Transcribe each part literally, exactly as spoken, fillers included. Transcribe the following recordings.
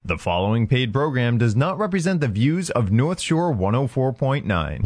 The following paid program does not represent the views of North Shore one oh four point nine.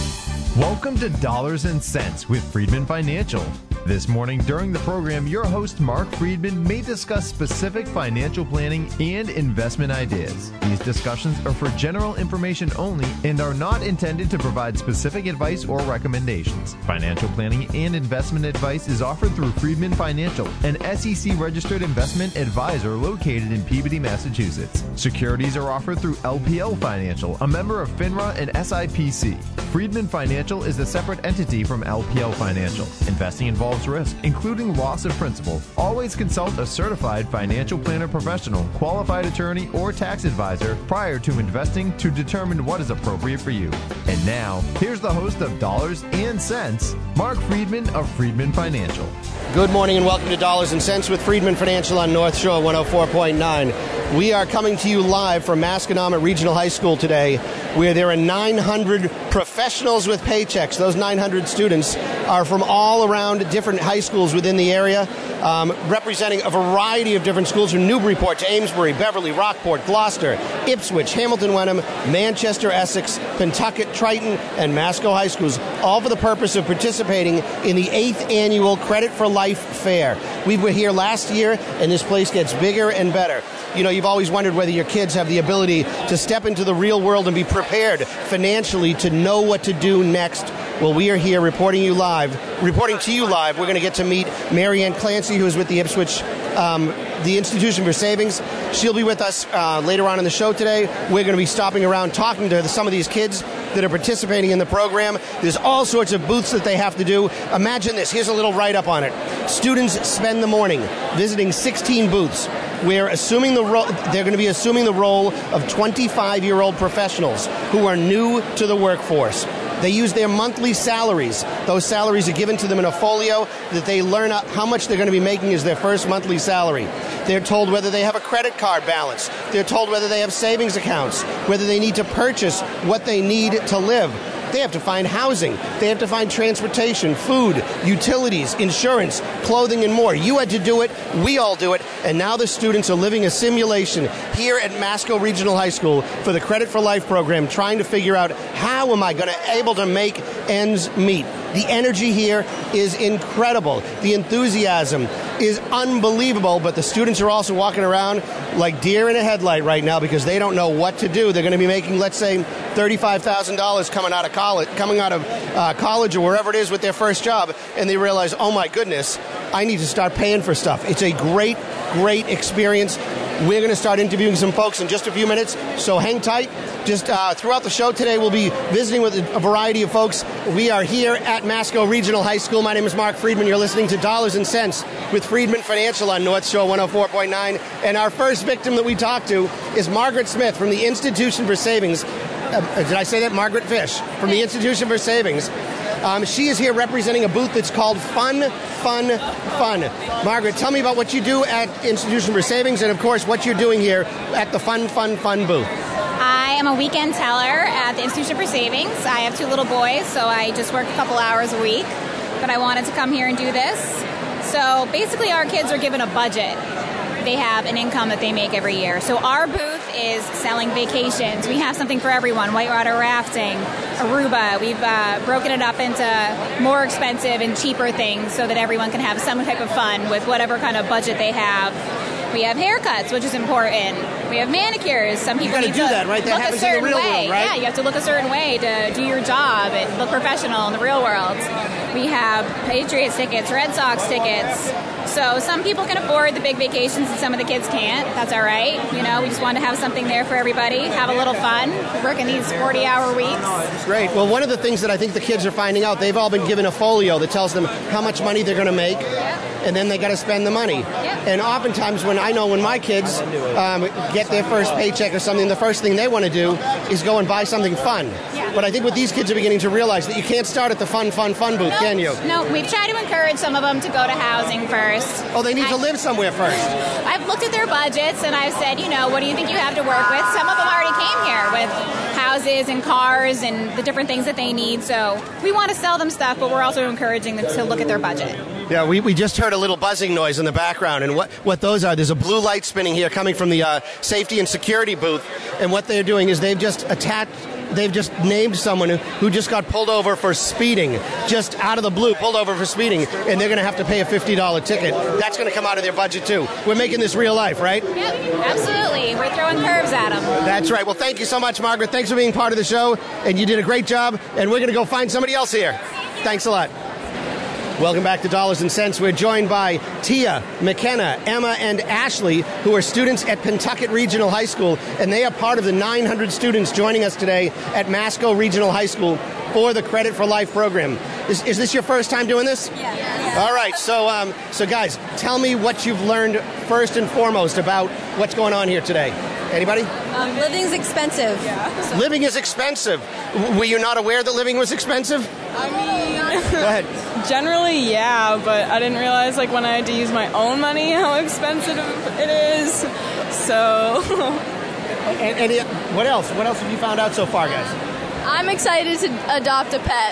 Welcome to Dollars and Cents with Friedman Financial. This morning during the program, your host Mark Friedman may discuss specific financial planning and investment ideas. These discussions are for general information only and are not intended to provide specific advice or recommendations. Financial planning and investment advice is offered through Friedman Financial, an S E C-registered investment advisor located in Peabody, Massachusetts. Securities are offered through L P L Financial, a member of FINRA and S I P C. Friedman Financial is a separate entity from L P L Financial. Investing involves risk, including loss of principal. Always consult a certified financial planner professional, qualified attorney, or tax advisor prior to investing to determine what is appropriate for you. And now, here's the host of Dollars and Cents, Mark Friedman of Friedman Financial. Good morning and welcome to Dollars and Cents with Friedman Financial on North Shore one oh four point nine. We are coming to you live from Masconomet Regional High School today, where there are nine hundred professionals with paychecks. Those nine hundred students are from all around different high schools within the area, um, representing a variety of different schools from Newburyport to Amesbury, Beverly, Rockport, Gloucester, Ipswich, Hamilton Wenham, Manchester, Essex, Pentucket, Triton, and Masco High Schools, all for the purpose of participating in the eighth annual Credit for Life Fair. We were here last year, and this place gets bigger and better. You know, you've always wondered whether your kids have the ability to step into the real world and be prepared financially to know what to do next. Well, we are here reporting you live, reporting to you live. We're going to get to meet Mary Ann Clancy, who is with the Ipswich, um, the Institution for Savings. She'll be with us uh, later on in the show today. We're going to be stopping around talking to some of these kids that are participating in the program. There's all sorts of booths that they have to do. Imagine this. Here's a little write-up on it. Students spend the morning visiting sixteen booths. We're assuming the ro- they're going to be assuming the role of twenty-five-year-old professionals who are new to the workforce. They use their monthly salaries. Those salaries are given to them in a folio that they learn how much they're going to be making as their first monthly salary. They're told whether they have a credit card balance. They're told whether they have savings accounts, whether they need to purchase what they need to live. They have to find housing. They have to find transportation, food, utilities, insurance, clothing, and more. You had to do it. We all do it. And now the students are living a simulation here at Masco Regional High School for the Credit for Life program, trying to figure out how am I going to able to make ends meet. The energy here is incredible. The enthusiasm is unbelievable, but the students are also walking around like deer in a headlight right now because they don't know what to do. They're going to be making, let's say, thirty-five thousand dollars coming out of college, coming out of uh, college or wherever it is with their first job, and they realize, oh my goodness, I need to start paying for stuff. It's a great, great experience. We're going to start interviewing some folks in just a few minutes, so hang tight. Just uh, throughout the show today, we'll be visiting with a variety of folks. We are here at Masco Regional High School. My name is Mark Friedman. You're listening to Dollars and Cents with Friedman Financial on North Shore one oh four point nine. And our first victim that we talked to is Margaret Smith from the Institution for Savings. Uh, did I say that? Margaret Fish from the Institution for Savings. Um, she is here representing a booth that's called Fun, Fun, Fun. Margaret, tell me about what you do at Institution for Savings and, of course, what you're doing here at the Fun, Fun, Fun booth. I am a weekend teller at the Institution for Savings. I have two little boys, so I just work a couple hours a week. But I wanted to come here and do this. So basically our kids are given a budget. They have an income that they make every year. So our booth is selling vacations. We have something for everyone, whitewater rafting, Aruba. We've uh, broken it up into more expensive and cheaper things so that everyone can have some type of fun with whatever kind of budget they have. We have haircuts, which is important. We have manicures. Some people you need do to that, right? That look a certain in the real way. world, right? Yeah, you have to look a certain way to do your job and look professional in the real world. We have Patriots tickets, Red Sox tickets. So some people can afford the big vacations and some of the kids can't. That's all right. You know, we just want to have something there for everybody, have a little fun, working these forty-hour weeks. Great. Well, one of the things that I think the kids are finding out, they've all been given a folio that tells them how much money they're going to make, and then they got to spend the money. And oftentimes when I know when my kids um, get their first paycheck or something, the first thing they want to do is go and buy something fun. But I think what these kids are beginning to realize that you can't start at the fun, fun, fun booth. no, can you? No, we've tried to encourage some of them to go to housing first. Oh, they need I, to live somewhere first. I've looked at their budgets and I've said, you know, what do you think you have to work with? Some of them already came here with houses and cars and the different things that they need. So we want to sell them stuff, but we're also encouraging them to look at their budget. Yeah, we, we just heard a little buzzing noise in the background, and what, what those are, there's a blue light spinning here coming from the uh, safety and security booth, and what they're doing is they've just attached, they've just named someone who, who just got pulled over for speeding, just out of the blue, pulled over for speeding, and they're going to have to pay a fifty dollars ticket. That's going to come out of their budget, too. We're making this real life, right? Yep, absolutely. We're throwing curves at them. That's right. Well, thank you so much, Margaret. Thanks for being part of the show, and you did a great job, and we're going to go find somebody else here. Thanks a lot. Welcome back to Dollars and Cents. We're joined by Tia, McKenna, Emma, and Ashley, who are students at Pentucket Regional High School, and they are part of the nine hundred students joining us today at Masco Regional High School for the Credit for Life program. Is, is this your first time doing this? Yeah. yeah. All right. So, um, so guys, tell me what you've learned first and foremost about what's going on here today. Anybody? Um, living's expensive. Yeah. So. Living is expensive. W- were you not aware that living was expensive? I mean, Go ahead. Generally, yeah, but I didn't realize, like, when I had to use my own money, how expensive it is. So. and, and what else? What else have you found out so far, guys? I'm excited to adopt a pet.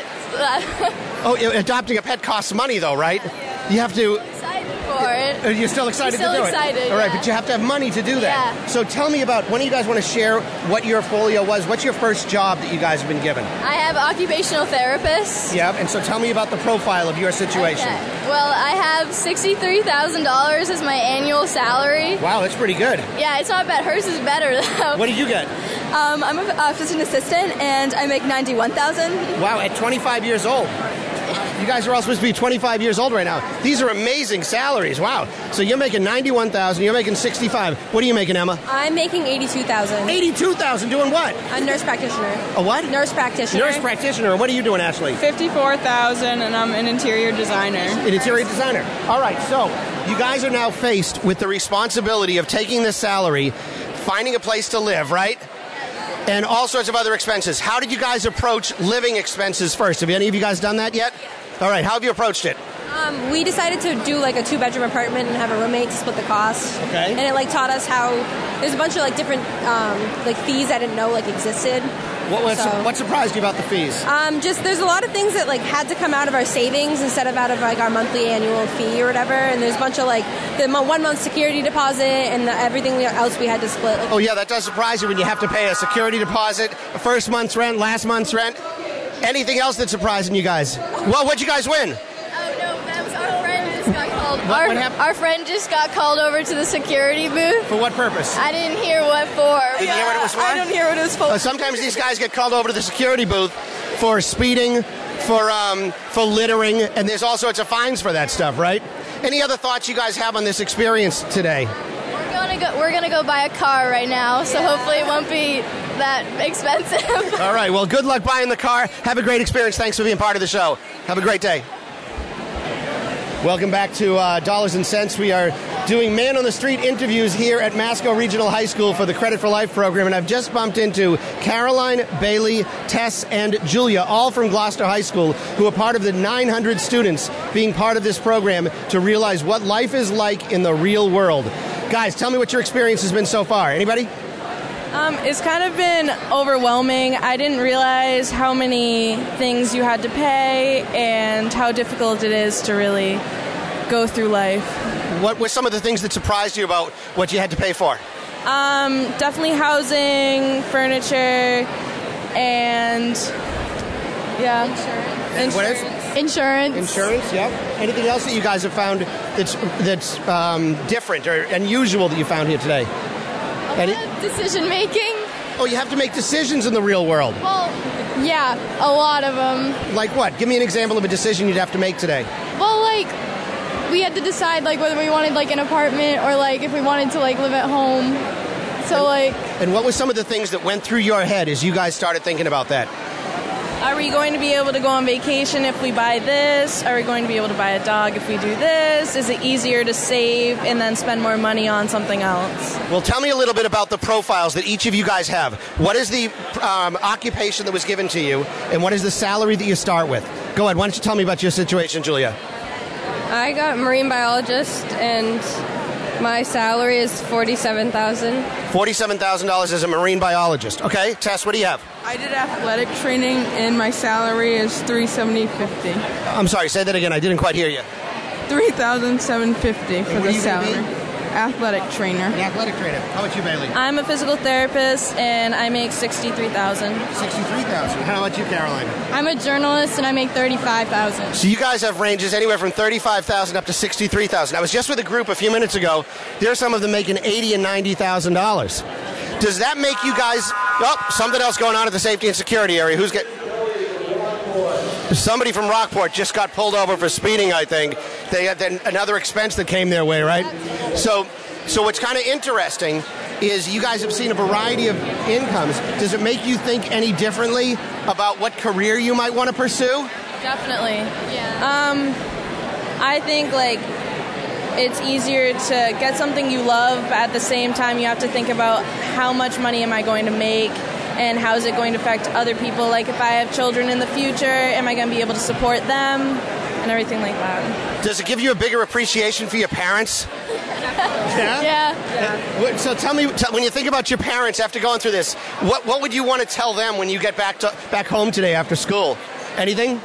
Oh, adopting a pet costs money, though, right? Yeah. You have to. Excited for it. You're still excited still to do excited, it. All right, yeah. but you have to have money to do that. Yeah. So tell me about, when do you guys want to share what your folio was? What's your first job that you guys have been given? I have occupational therapist. Yeah, and so tell me about the profile of your situation. Okay. Well, I have sixty-three thousand dollars as my annual salary. Wow, that's pretty good. Yeah, it's not bad. Hers is better, though. What did you get? Um, I'm a physician assistant, and I make ninety-one thousand dollars. Wow, at twenty-five years old. You guys are all supposed to be twenty-five years old right now. These are amazing salaries. Wow. So you're making ninety-one thousand dollars, you're making sixty-five thousand dollars. What are you making, Emma? I'm making eighty-two thousand dollars. eighty-two thousand dollars. Doing what? A nurse practitioner. A what? Nurse practitioner. Nurse practitioner. What are you doing, Ashley? fifty-four thousand, and I'm an interior designer. An interior designer. All right, so you guys are now faced with the responsibility of taking this salary, finding a place to live, right? And all sorts of other expenses. How did you guys approach living expenses first? Have any of you guys done that yet? All right, how have you approached it? Um, we decided to do like a two-bedroom apartment and have a roommate to split the cost. Okay. And it like taught us how there's a bunch of like different um, like fees I didn't know like existed. What, what, So- what surprised you about the fees? Um, just there's a lot of things that like had to come out of our savings instead of out of like our monthly annual fee or whatever. And there's a bunch of like the mo- one month security deposit and the, everything we, else we had to split. Like, Oh, yeah, that does surprise you when you have to pay a security deposit, a first month's rent, last month's rent. Anything else that's surprising you guys? Well, what'd you guys win? Oh no, that was our friend just got called. What- our, what happened? our friend just got called over to the security booth. For what purpose? I didn't hear what for. Didn't hear what it was for? I didn't hear what it was for. Uh, sometimes these guys get called over to the security booth for speeding, for um, for littering, and there's all sorts of fines for that stuff, right? Any other thoughts you guys have on this experience today? We're gonna go. We're gonna go buy a car right now, so hopefully it won't be that expensive. All right, well, good luck buying the car. Have a great experience. Thanks for being part of the show. Have a great day. Welcome back to uh, Dollars and Cents. We are doing man on the street interviews here at Masco Regional High School for the Credit for Life program, and I've just bumped into Caroline, Bailey, Tess, and Julia, all from Gloucester High School, who are part of the nine hundred students being part of this program to realize what life is like in the real world. Guys, tell me what your experience has been so far. Anybody? Um, it's kind of been overwhelming. I didn't realize how many things you had to pay and how difficult it is to really go through life. What were some of the things that surprised you about what you had to pay for? Um, definitely housing, furniture, and yeah, insurance. What is? Insurance. Insurance, yep. Anything else that you guys have found that's that's um, different or unusual that you found here today? Any- Decision making. oh, you have to make decisions in the real world. Well, yeah, a lot of them. Like what? Give me an example of a decision you'd have to make today. Well, like we had to decide like whether we wanted like an apartment or like if we wanted to like live at home. So like And what were some of the things that went through your head as you guys started thinking about that? are we going to be able to go on vacation if we buy this? Are we going to be able to buy a dog if we do this? Is it easier to save and then spend more money on something else? Well, tell me a little bit about the profiles that each of you guys have. What is the um, occupation that was given to you, and what is the salary that you start with? Go ahead. Why don't you tell me about your situation, Julia? I got marine biologist, and my salary is forty-seven thousand dollars. forty-seven thousand dollars as a marine biologist. Okay, Tess, what do you have? I did athletic training, and my salary is three thousand seven hundred fifty dollars. I'm sorry, say that again. I didn't quite hear you. three thousand seven hundred fifty dollars for what the are you gonna salary. be? Athletic trainer. An athletic trainer. How about you, Bailey? I'm a physical therapist, and I make sixty-three thousand dollars. sixty-three thousand dollars. How about you, Caroline? I'm a journalist and I make thirty-five thousand dollars. So you guys have ranges anywhere from thirty-five thousand dollars up to sixty-three thousand dollars. I was just with a group a few minutes ago. There are some of them making eighty thousand dollars and ninety thousand dollars. Does that make you guys... Oh, something else going on at the safety and security area. Who's get? Somebody from Rockport just got pulled over for speeding, I think. They had then another expense that came their way, right? So, so what's kind of interesting is you guys have seen a variety of incomes. Does it make you think any differently about what career you might want to pursue? Definitely. Yeah. Um, I think, like, it's easier to get something you love, but at the same time you have to think about how much money am I going to make and how is it going to affect other people. Like, if I have children in the future, am I going to be able to support them and everything like that. Does it give you a bigger appreciation for your parents? Yeah? Yeah. yeah. So tell me, tell, when you think about your parents after going through this, what what would you want to tell them when you get back to back home today after school? Anything?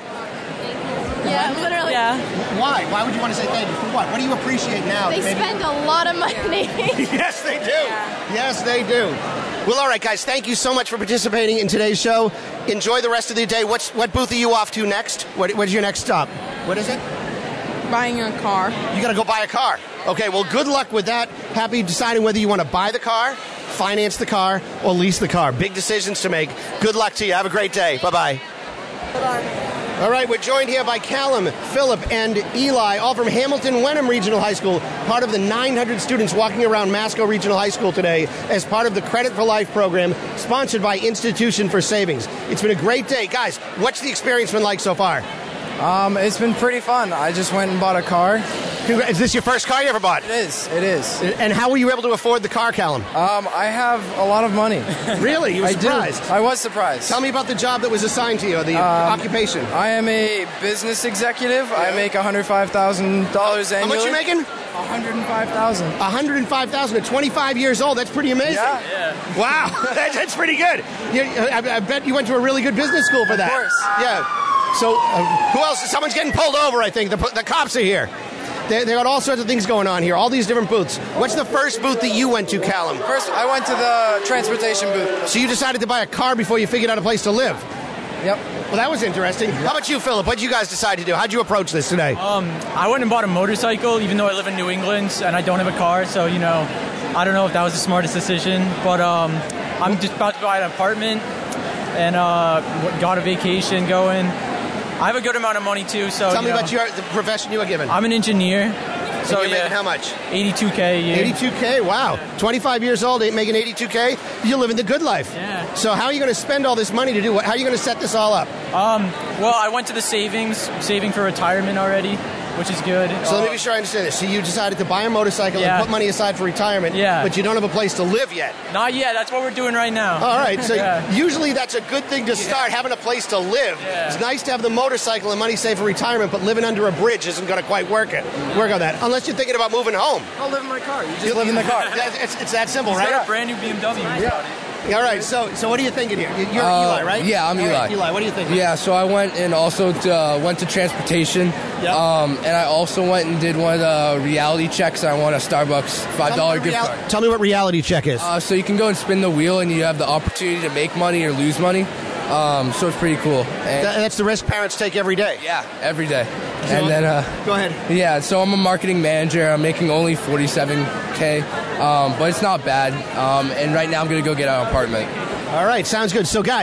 Yeah, literally. Yeah. Why? Why would you want to say thank you? For what? What do you appreciate now? They that maybe- spend a lot of money. Yes, they do. Yes, they do. Well, all right, guys, thank you so much for participating in today's show. Enjoy the rest of the day. What's What booth are you off to next? What, what's your next stop? What is it? Buying a car. You got to go buy a car. Okay, well, good luck with that. Happy deciding whether you want to buy the car, finance the car, or lease the car. Big decisions to make. Good luck to you. Have a great day. Bye-bye. Bye-bye. All right, we're joined here by Callum, Philip, and Eli, all from Hamilton Wenham Regional High School, part of the nine hundred students walking around Masco Regional High School today as part of the Credit for Life program sponsored by Institution for Savings. It's been a great day. Guys, what's the experience been like so far? Um, it's been pretty fun. I just went and bought a car. Congra- Is this your first car you ever bought? It is. It is. And how were you able to afford the car, Callum? Um, I have a lot of money. Really? You were I surprised? do. I was surprised. Tell me about the job that was assigned to you, or the Um, occupation. I am a business executive. I make one hundred five thousand dollars How annually. much you making? one hundred five thousand dollars. one hundred five thousand dollars at twenty-five years old. That's pretty amazing. Yeah. Wow, that, that's pretty good. You, I, I bet you went to a really good business school for that. Of course. Yeah. So, uh, who else? Someone's getting pulled over, I think. The, the cops are here. They, they got all sorts of things going on here, all these different booths. What's the first booth that you went to, Callum? First, I went to the transportation booth. So you decided to buy a car before you figured out a place to live. Yep. Well, that was interesting. How about you, Philip? What did you guys decide to do? How'd you approach this today? Um, I went and bought a motorcycle, even though I live in New England and I don't have a car. So, you know, I don't know if that was the smartest decision. But um, I'm just about to buy an apartment and uh, got a vacation going. I have a good amount of money, too. So Tell you me know, about your, the profession you were given. I'm an engineer. So, you're yeah. making how much? eighty-two K a year. eighty-two K, wow. twenty-five years old, ain't making eighty-two K. You're living the good life. Yeah. So how are you going to spend all this money to do what? How are you going to set this all up? Um, well, I went to the savings, saving for retirement already, which is good. So let me Uh, be sure I understand this. So you decided to buy a motorcycle Yeah. and put money aside for retirement, Yeah. but you don't have a place to live yet. Not yet. That's what we're doing right now. All right, so Yeah. usually that's a good thing to start, having a place to live. Yeah. It's nice to have the motorcycle and money saved for retirement, but living under a bridge isn't going to quite work it. Work on that, unless you're thinking about moving home. I'll live in my car. You just live in the car. That- It's, it's that simple, He's right? got a brand new B M W. Yeah. All right, so so what are you thinking here? You're Uh, Eli, right? yeah, I'm All right, Eli. Eli, what do you think? Yeah, so I went and also to, uh, went to transportation, Yep. um, and I also went and did one of the reality checks. I won a Starbucks five dollar Tell me what gift real- card. Tell me what reality check is. Uh, so you can go and spin the wheel, and you have the opportunity to make money or lose money. Um, so it's pretty cool. And, That- that's the risk parents take every day. yeah, every day. And then, uh, Go ahead. yeah, so I'm a marketing manager. I'm making only forty-seven K, um, but it's not bad. Um, and right now I'm going to go get an apartment. All right, sounds good. So, guys,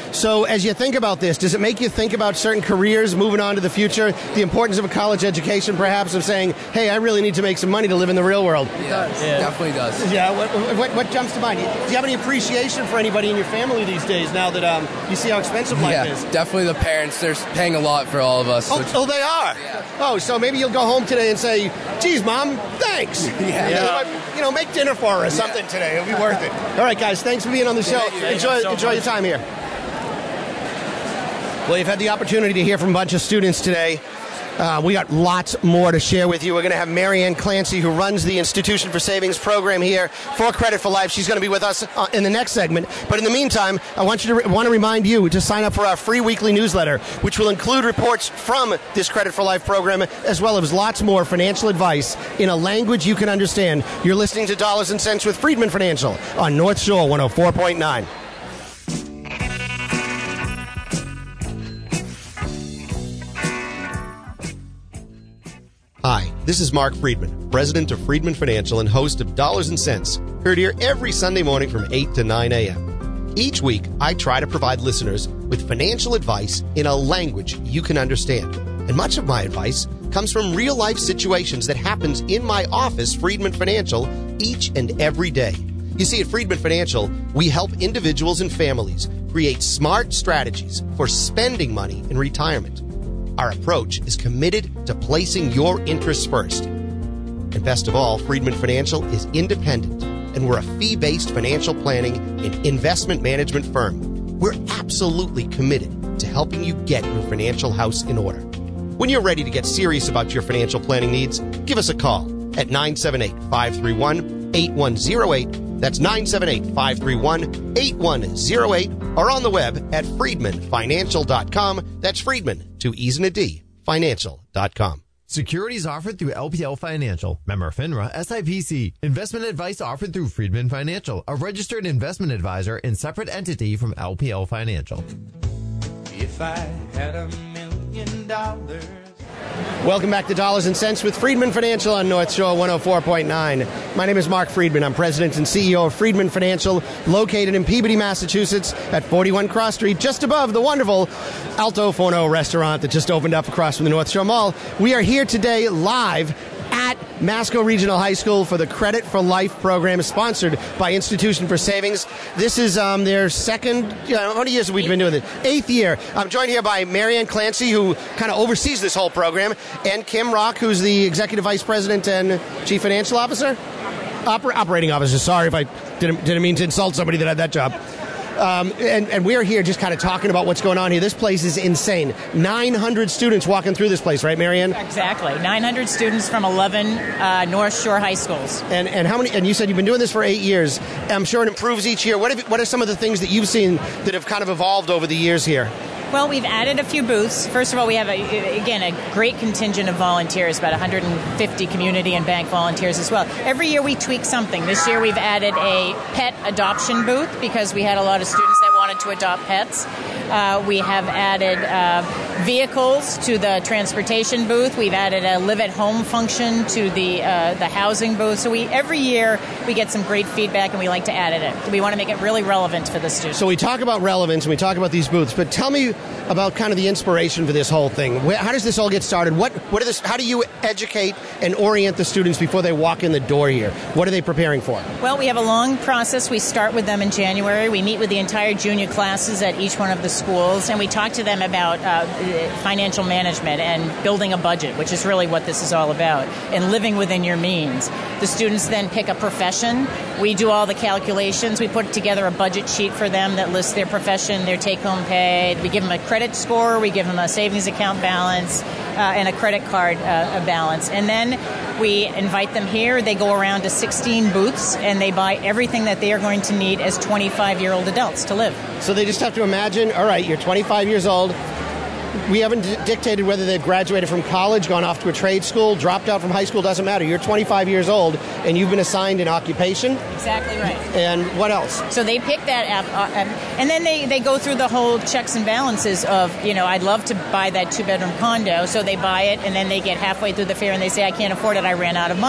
So as you think about this, does it make you think about certain careers, moving on to the future, the importance of a college education, perhaps, of saying, hey, I really need to make some money to live in the real world? It does. Yeah, definitely does. Yeah, what, what, what jumps to mind? Do you have any appreciation for anybody in your family these days now that um, you see how expensive life yeah, is? Definitely the parents. They're paying a lot for all of us. Oh, which, oh they are? Yeah. Oh, so maybe you'll go home today and say, geez, Mom, thanks. Yeah. yeah. You know, make dinner for her or something yeah. today. It'll be worth it. All right, guys, thanks for being on the show. Yeah, enjoy so enjoy your time here. Well, you've had the opportunity to hear from a bunch of students today. Uh, we got lots more to share with you. We're going to have Marianne Clancy, who runs the Institution for Savings program here for Credit for Life. She's going to be with us uh, in the next segment. But in the meantime, I want you to re- want to remind you to sign up for our free weekly newsletter, which will include reports from this Credit for Life program, as well as lots more financial advice in a language you can understand. You're listening to Dollars and Cents with Friedman Financial on North Shore one oh four point nine. Hi, this is Mark Friedman, president of Friedman Financial and host of Dollars and Cents, heard here every Sunday morning from eight to nine a.m. Each week, I try to provide listeners with financial advice in a language you can understand. And much of my advice comes from real-life situations that happens in my office, Friedman Financial, each and every day. You see, at Friedman Financial, we help individuals and families create smart strategies for spending money in retirement. Our approach is committed to placing your interests first. And best of all, Friedman Financial is independent, and we're a fee-based financial planning and investment management firm. We're absolutely committed to helping you get your financial house in order. When you're ready to get serious about your financial planning needs, give us a call at nine seven eight, five three one, eight one zero eight. That's nine seven eight, five three one, eight one zero eight, or on the web at friedman financial dot com. That's Friedman, two E's and a D, financial dot com. Securities offered through L P L Financial, member FINRA, S I P C. Investment advice offered through Friedman Financial, a registered investment advisor and separate entity from L P L Financial. If I had a million dollars. Welcome back to Dollars and Cents with Friedman Financial on North Shore one oh four point nine. My name is Mark Friedman. I'm president and C E O of Friedman Financial, located in Peabody, Massachusetts at forty-one Cross Street, just above the wonderful Alto Forno restaurant that just opened up across from the North Shore Mall. We are here today live at Masco Regional High School for the Credit for Life program, sponsored by Institution for Savings. This is um, their second, you know, how many years have we been doing this? Eighth year. I'm joined here by Marianne Clancy, who kind of oversees this whole program, and Kim Rock, who's the Executive Vice President and Chief Financial Officer? Oper- operating Officer. Sorry if I didn't, didn't mean to insult somebody that had that job. Um, and, and we're here just kind of talking about what's going on here. This place is insane. nine hundred students walking through this place, right, Marianne? Exactly. nine hundred students from eleven uh, North Shore high schools. And and how many? And you said you've been doing this for eight years. I'm sure it improves each year. What have, what are some of the things that you've seen that have kind of evolved over the years here? Well, we've added a few booths. First of all, we have, a, again, a great contingent of volunteers, about one hundred fifty community and bank volunteers as well. Every year we tweak something. This year we've added a pet adoption booth because we had a lot of students that wanted to adopt pets. Uh, we have added uh, vehicles to the transportation booth. We've added a live-at-home function to the uh, the housing booth. So we every year we get some great feedback, and we like to add it. We want to make it really relevant for the students. So we talk about relevance, and we talk about these booths, but tell me about kind of the inspiration for this whole thing. Where, how does this all get started? What what are this? How do you educate and orient the students before they walk in the door here? What are they preparing for? Well, we have a long process. We start with them in January. We meet with the entire junior classes at each one of the schools, and we talk to them about uh, financial management and building a budget, which is really what this is all about, and living within your means. The students then pick a profession. We do all the calculations. We put together a budget sheet for them that lists their profession, their take-home pay. We give them a credit score. We give them a savings account balance uh, and a credit card uh, balance. And then we invite them here. They go around to sixteen booths, and they buy everything that they are going to need as twenty-five-year-old adults to live. So they just have to imagine, all right, you're twenty-five years old. We haven't d- dictated whether they've graduated from college, gone off to a trade school, dropped out from high school, doesn't matter. You're twenty-five years old, and you've been assigned an occupation. Exactly right. And what else? So they pick that app, uh, and then they, they go through the whole checks and balances of, you know, I'd love to buy that two-bedroom condo. So they buy it, and then they get halfway through the fair, and they say, I can't afford it, I ran out of money.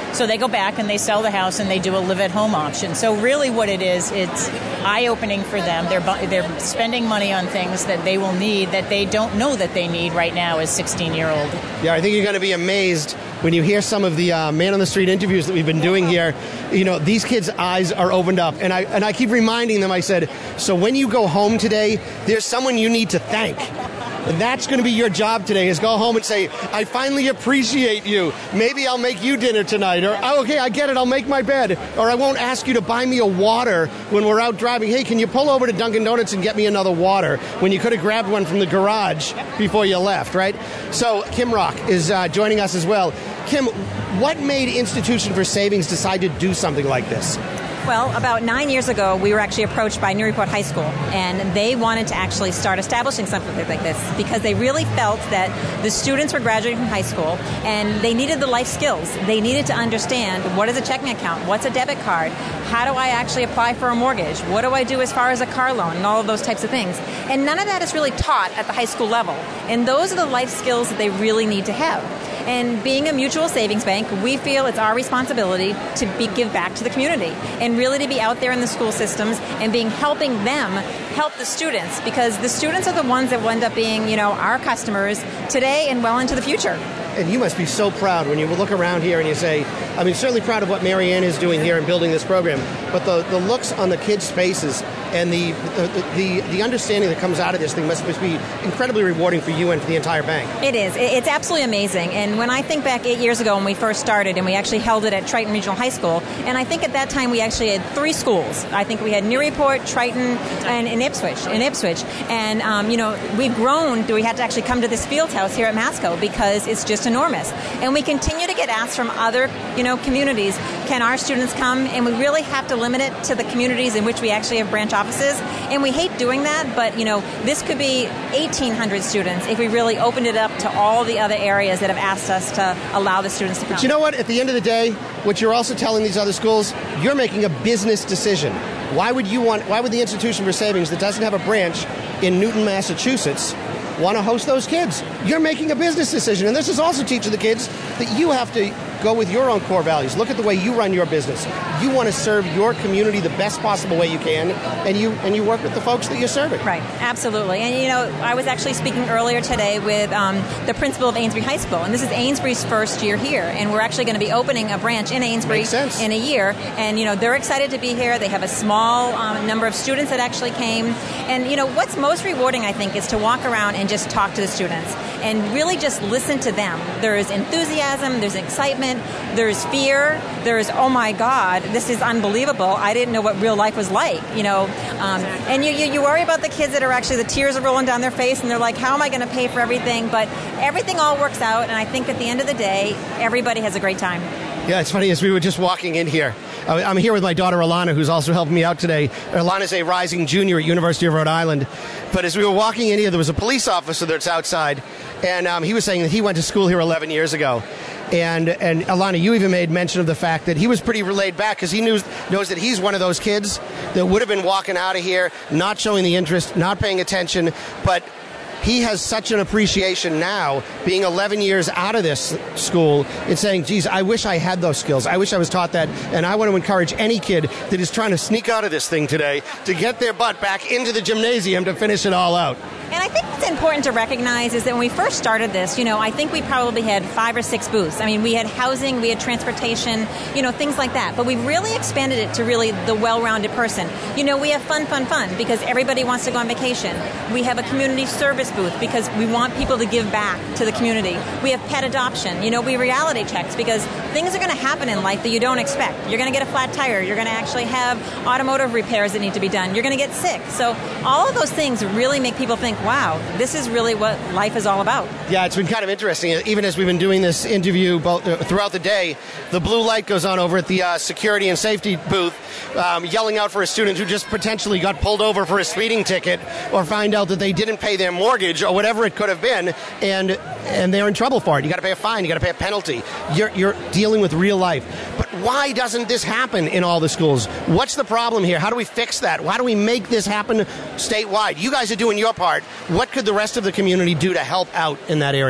So they go back and they sell the house and they do a live-at-home option. So really what it is, it's eye-opening for them. They're bu- they're spending money on things that they will need that they don't know that they need right now as sixteen-year-old. Yeah, I think you're going to be amazed when you hear some of the uh, man-on-the-street interviews that we've been doing here. You know, these kids' eyes are opened up. And I and I keep reminding them, I said, so when you go home today, there's someone you need to thank. And that's going to be your job today, is go home and say, I finally appreciate you. Maybe I'll make you dinner tonight. Or, oh, okay, I get it, I'll make my bed. Or I won't ask you to buy me a water when we're out driving. Hey, can you pull over to Dunkin' Donuts and get me another water? When you could have grabbed one from the garage before you left, right? So Kim Rock is uh, joining us as well. Kim, what made Institution for Savings decide to do something like this? Well, about nine years ago, we were actually approached by Newburyport High School, and they wanted to actually start establishing something like this because they really felt that the students were graduating from high school and they needed the life skills. They needed to understand what is a checking account, what's a debit card, how do I actually apply for a mortgage, what do I do as far as a car loan, and all of those types of things. And none of that is really taught at the high school level, and those are the life skills that they really need to have. And being a mutual savings bank, we feel it's our responsibility to be, give back to the community and really to be out there in the school systems and being helping them help the students, because the students are the ones that will end up being, you know, our customers today and well into the future. And you must be so proud when you look around here and you say, I mean, certainly proud of what Mary Ann is doing here and building this program, but the, the looks on the kids' faces and the, the the the understanding that comes out of this thing must, must be incredibly rewarding for you and for the entire bank. It is. It's absolutely amazing. And when I think back eight years ago when we first started, and we actually held it at Triton Regional High School, and I think at that time we actually had three schools. I think we had Newburyport, Triton, and, and Ipswich. In Ipswich, and um, you know, we've grown. We had to actually come to this field house here at Masco because it's just enormous. And we continue to get asked from other, you know, communities, can our students come? And we really have to limit it to the communities in which we actually have branch offices. And we hate doing that, but, you know, this could be eighteen hundred students if we really opened it up to all the other areas that have asked us to allow the students to come. But you know what? At the end of the day, what you're also telling these other schools, you're making a business decision. Why would you want, why would the Institution for Savings that doesn't have a branch in Newton, Massachusetts, want to host those kids? You're making a business decision. And this is also teaching the kids that you have to go with your own core values. Look at the way you run your business. You want to serve your community the best possible way you can, and you and you work with the folks that you're serving. Right, absolutely. And, you know, I was actually speaking earlier today with um, the principal of Amesbury High School, and this is Amesbury's first year here, and we're actually going to be opening a branch in Amesbury in a year. And, you know, they're excited to be here. They have a small um, number of students that actually came. And, you know, what's most rewarding, I think, is to walk around and just talk to the students and really just listen to them. There's enthusiasm, there's excitement, there's fear, there's, oh my God, this is unbelievable. I didn't know what real life was like, you know. Um, and you, you, you worry about the kids that are actually, the tears are rolling down their face and they're like, how am I going to pay for everything? But everything all works out, and I think at the end of the day, everybody has a great time. Yeah, it's funny, as we were just walking in here, I'm here with my daughter, Alana, who's also helping me out today. Alana's a rising junior at University of Rhode Island. But as we were walking in here, there was a police officer that's outside, and um, he was saying that he went to school here eleven years ago. And, and Alana, you even made mention of the fact that he was pretty laid back because he knew, knows that he's one of those kids that would have been walking out of here, not showing the interest, not paying attention, but he has such an appreciation now, being eleven years out of this school, and saying, geez, I wish I had those skills. I wish I was taught that. And I want to encourage any kid that is trying to sneak out of this thing today to get their butt back into the gymnasium to finish it all out. And I think what's important to recognize is that when we first started this, you know, I think we probably had five or six booths. I mean, we had housing, we had transportation, you know, things like that. But we've really expanded it to really the well-rounded person. You know, we have fun, fun, fun because everybody wants to go on vacation. We have a community service booth because we want people to give back to the community. We have pet adoption. You know, we reality checks because things are going to happen in life that you don't expect. You're going to get a flat tire. You're going to actually have automotive repairs that need to be done. You're going to get sick. So all of those things really make people think, wow, this is really what life is all about. Yeah, it's been kind of interesting. Even as we've been doing this interview both, uh, throughout the day, the blue light goes on over at the uh, security and safety booth, um, yelling out for a student who just potentially got pulled over for a speeding ticket or find out that they didn't pay their mortgage or whatever it could have been, and and they're in trouble for it. You got to pay a fine. You got to pay a penalty. You're, you're dealing with real life. But why doesn't this happen in all the schools? What's the problem here? How do we fix that? Why do we make this happen statewide? You guys are doing your part. What could the rest of the community do to help out in that area?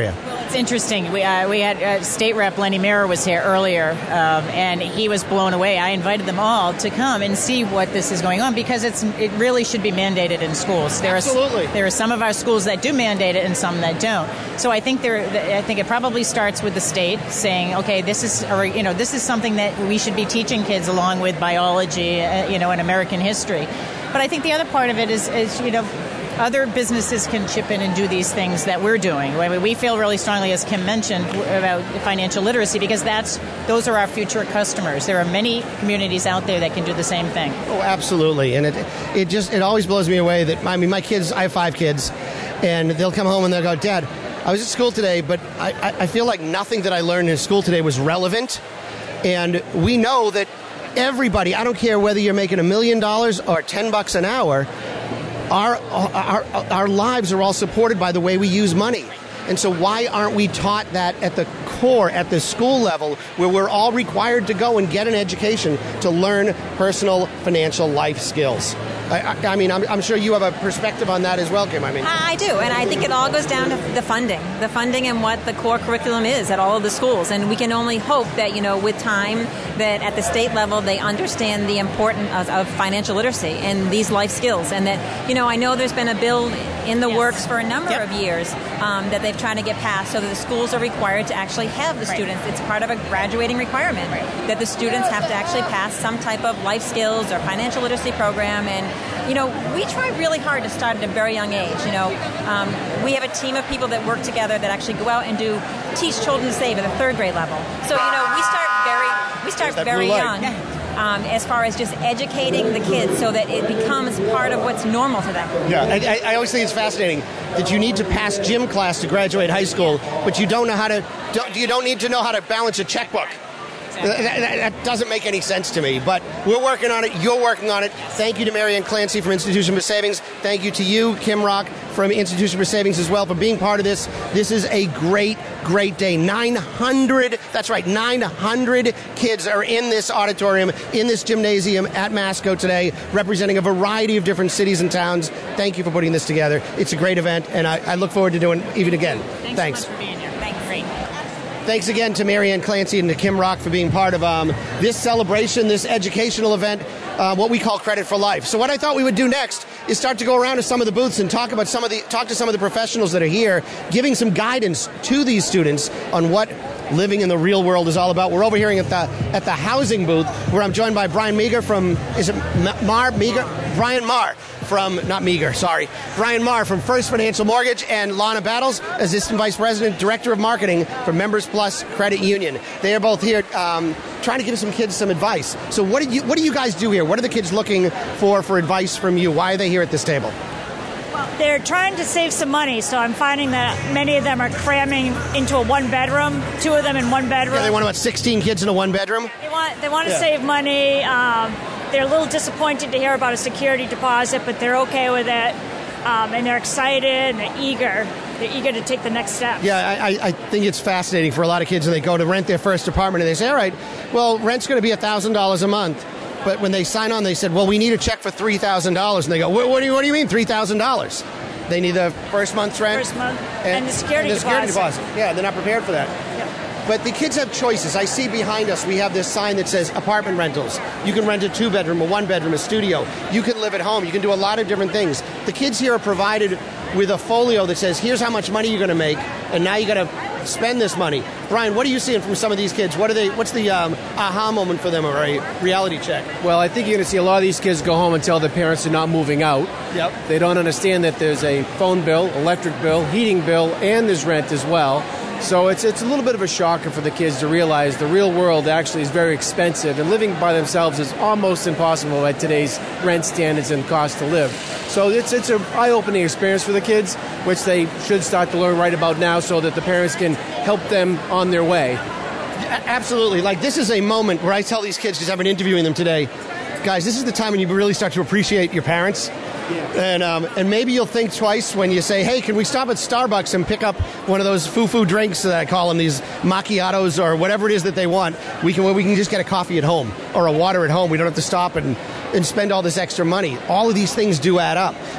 It's interesting. We uh, we had uh, State Rep Lenny Mira was here earlier, um, and he was blown away. I invited them all to come and see what this is going on because it's it really should be mandated in schools. There Absolutely. Are, there are some of our schools that do mandate it and some that don't. So I think there. I think it probably starts with the state saying, okay, this is or you know this is something that we should be teaching kids along with biology, uh, you know, and American history. But I think the other part of it is, is you know. Other businesses can chip in and do these things that we're doing. I mean, we feel really strongly, as Kim mentioned, about financial literacy because that's those are our future customers. There are many communities out there that can do the same thing. Oh, absolutely. And it it just it always blows me away that I mean my kids. I have five kids, and they'll come home and they'll go, Dad, I was at school today, but I, I feel like nothing that I learned in school today was relevant. And we know that everybody, I don't care whether you're making a million dollars or ten bucks an hour. Our, our our lives are all supported by the way we use money. And so why aren't we taught that at the core, at the school level, where we're all required to go and get an education to learn personal financial life skills? I, I, I mean, I'm, I'm sure you have a perspective on that as well, Kim. I mean, I do, and I think it all goes down to the funding, the funding and what the core curriculum is at all of the schools. And we can only hope that, you know, with time, that at the state level they understand the importance of, of financial literacy and these life skills. And that, you know, I know there's been a bill in the yes. works for a number yep. of years um, that they've tried to get passed so that the schools are required to actually have the right. students. It's part of a graduating requirement right. that the students have to actually pass some type of life skills or financial literacy program. And you know, we try really hard to start at a very young age. You know, um, we have a team of people that work together that actually go out and do teach children to save at the third grade level. So, you know, we start very we start very young um, as far as just educating the kids so that it becomes part of what's normal to them. Yeah, I, I always think it's fascinating that you need to pass gym class to graduate high school, but you don't know how to. Don't, you don't need to know how to balance a checkbook. That, that, that doesn't make any sense to me, but we're working on it. You're working on it. Thank you to Marianne Clancy from Institution for Savings. Thank you to you, Kim Rock, from Institution for Savings as well, for being part of this. This is a great, great day. nine hundred, that's right, nine hundred kids are in this auditorium, in this gymnasium at Masco today, representing a variety of different cities and towns. Thank you for putting this together. It's a great event, and I, I look forward to doing it even again. Thanks, Thanks. so much for being here. Thanks, great. Thanks again to Marianne Clancy and to Kim Rock for being part of um, this celebration, this educational event, uh, what we call Credit for Life. So what I thought we would do next is start to go around to some of the booths and talk about some of the talk to some of the professionals that are here, giving some guidance to these students on what living in the real world is all about. We're over here at the at the housing booth where I'm joined by Brian Meager from, is it Mar Meager? Brian Marr from, not Meager, sorry. Brian Marr from First Financial Mortgage, and Lana Battles, Assistant Vice President, Director of Marketing for Members Plus Credit Union. They are both here um, trying to give some kids some advice. So what do you what do you guys do here? What are the kids looking for for advice from you? Why are they here at this table? They're trying to save some money, so I'm finding that many of them are cramming into a one-bedroom, two of them in one bedroom. Yeah, they want about sixteen kids in a one-bedroom? They want they want to yeah. save money. Um, they're a little disappointed to hear about a security deposit, but they're okay with it, um, and they're excited and they're eager. They're eager to take the next step. Yeah, I, I think it's fascinating for a lot of kids when they go to rent their first apartment and they say, all right, well, rent's going to be one thousand dollars a month. But when they sign on, they said, well, we need a check for three thousand dollars. And they go, what, what, do, you, what do you mean three thousand dollars? They need the first month's rent. First month. And, and the security and the security deposit. deposit. Yeah, they're not prepared for that. Yeah. But the kids have choices. I see behind us we have this sign that says apartment rentals. You can rent a two-bedroom, a one-bedroom, a studio. You can live at home. You can do a lot of different things. The kids here are provided with a folio that says, here's how much money you're going to make, and now you got to spend this money. Brian, what are you seeing from some of these kids? What are they? What's the um, aha moment for them, or a reality check? Well, I think you're going to see a lot of these kids go home and tell their parents they're not moving out. Yep. They don't understand that there's a phone bill, electric bill, heating bill, and there's rent as well. So it's it's a little bit of a shocker for the kids to realize the real world actually is very expensive, and living by themselves is almost impossible at today's rent standards and cost to live. So it's it's an eye-opening experience for the kids, which they should start to learn right about now so that the parents can help them on their way. Absolutely. Like, this is a moment where I tell these kids, because I've been interviewing them today, guys, this is the time when you really start to appreciate your parents. Yeah. And um, and maybe you'll think twice when you say, hey, can we stop at Starbucks and pick up one of those foo-foo drinks that I call them, these macchiatos or whatever it is that they want. We can we can just get a coffee at home or a water at home. We don't have to stop and, and spend all this extra money. All of these things do add up.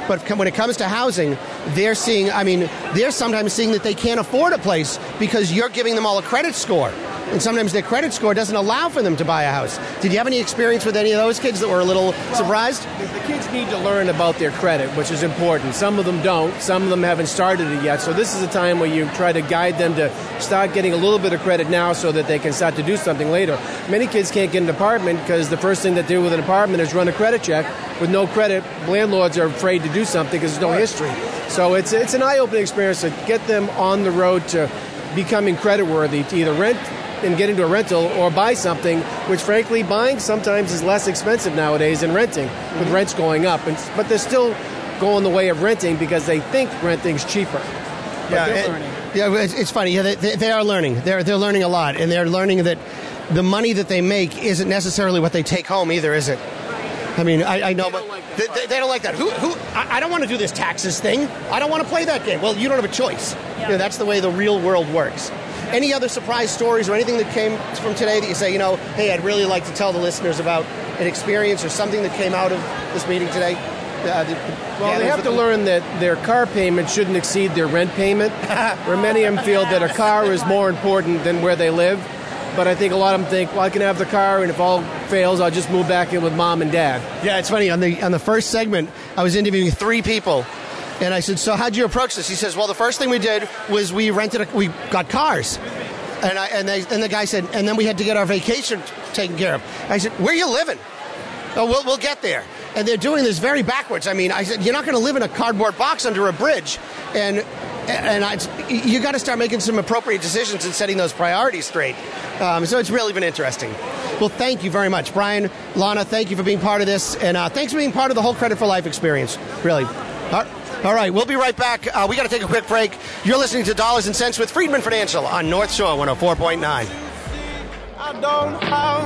But when it comes to housing, they're seeing, I mean, they're sometimes seeing that they can't afford a place because you're giving them all a credit score. And sometimes their credit score doesn't allow for them to buy a house. Did you have any experience with any of those kids that were a little well, surprised? The kids need to learn about their credit, which is important. Some of them don't. Some of them haven't started it yet. So this is a time where you try to guide them to start getting a little bit of credit now so that they can start to do something later. Many kids can't get an apartment because the first thing they do with an apartment is run a credit check. With no credit, landlords are afraid to do something because there's no history. So it's, it's an eye-opening experience to get them on the road to becoming credit-worthy, to either rent and get into a rental or buy something, which frankly buying sometimes is less expensive nowadays than renting, with rents going up. And, but they're still going the way of renting because they think renting's cheaper. But yeah, they're it, learning. Yeah, it's, it's funny. Yeah, they, they are learning. They're they're learning a lot, and they're learning that the money that they make isn't necessarily what they take home either, is it? I mean, I, I know, but they, they, they don't like that. Who? Who? I, I don't want to do this taxes thing. I don't want to play that game. Well, you don't have a choice. Yeah. You know, that's the way the real world works. Any other surprise stories or anything that came from today that you say, you know, hey, I'd really like to tell the listeners about an experience or something that came out of this meeting today? Uh, the, well, they have to learn that their car payment shouldn't exceed their rent payment, where many of them feel that a car is more important than where they live. But I think a lot of them think, well, I can have the car, and if all fails, I'll just move back in with mom and dad. Yeah, it's funny. On the on the first segment, I was interviewing three people. And I said, so how'd you approach this? He says, well, the first thing we did was we rented, a, we got cars. And I and, they, and the guy said, and then we had to get our vacation taken care of. I said, where are you living? Oh, we'll, we'll get there. And they're doing this very backwards. I mean, I said, you're not going to live in a cardboard box under a bridge. And and I, you got to start making some appropriate decisions and setting those priorities straight. Um, so it's really been interesting. Well, thank you very much. Brian, Lana, thank you for being part of this. And uh, thanks for being part of the whole Credit for Life experience. Really. All right. All right, we'll be right back. Uh, we got to take a quick break. You're listening to Dollars and Cents with Friedman Financial on North Shore one oh four point nine. I don't have.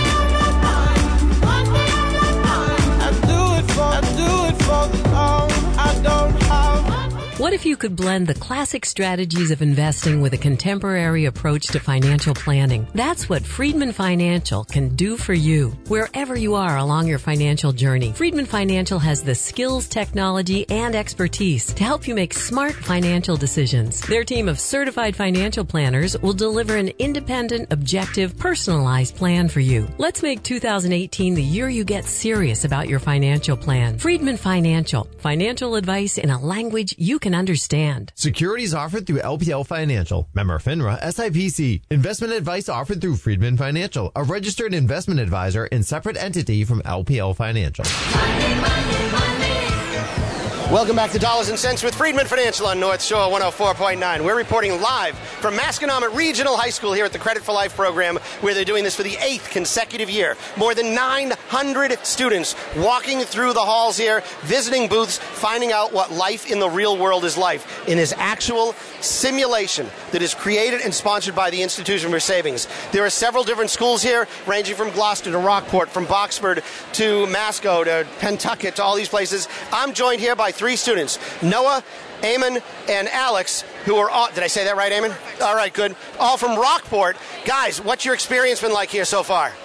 I do it for. I do it for the long. I don't have. What if you could blend the classic strategies of investing with a contemporary approach to financial planning? That's what Friedman Financial can do for you, wherever you are along your financial journey. Friedman Financial has the skills, technology, and expertise to help you make smart financial decisions. Their team of certified financial planners will deliver an independent, objective, personalized plan for you. Let's make two thousand eighteen the year you get serious about your financial plan. Friedman Financial. Financial advice in a language you can understand. Securities offered through L P L Financial. Member FINRA, S I P C. Investment advice offered through Friedman Financial, a registered investment advisor and separate entity from L P L Financial. Money, money, money. Welcome back to Dollars and Cents with Friedman Financial on North Shore one oh four point nine. We're reporting live from Masconomet Regional High School here at the Credit for Life program, where they're doing this for the eighth consecutive year. More than nine hundred students walking through the halls here, visiting booths, finding out what life in the real world is like in this actual simulation that is created and sponsored by the Institution for Savings. There are several different schools here, ranging from Gloucester to Rockport, from Boxford to Masco to Pentucket to all these places. I'm joined here by three students, Noah, Eamon, and Alex, who are all, did I say that right, Eamon? All right, good. All from Rockport. Guys, what's your experience been like here so far?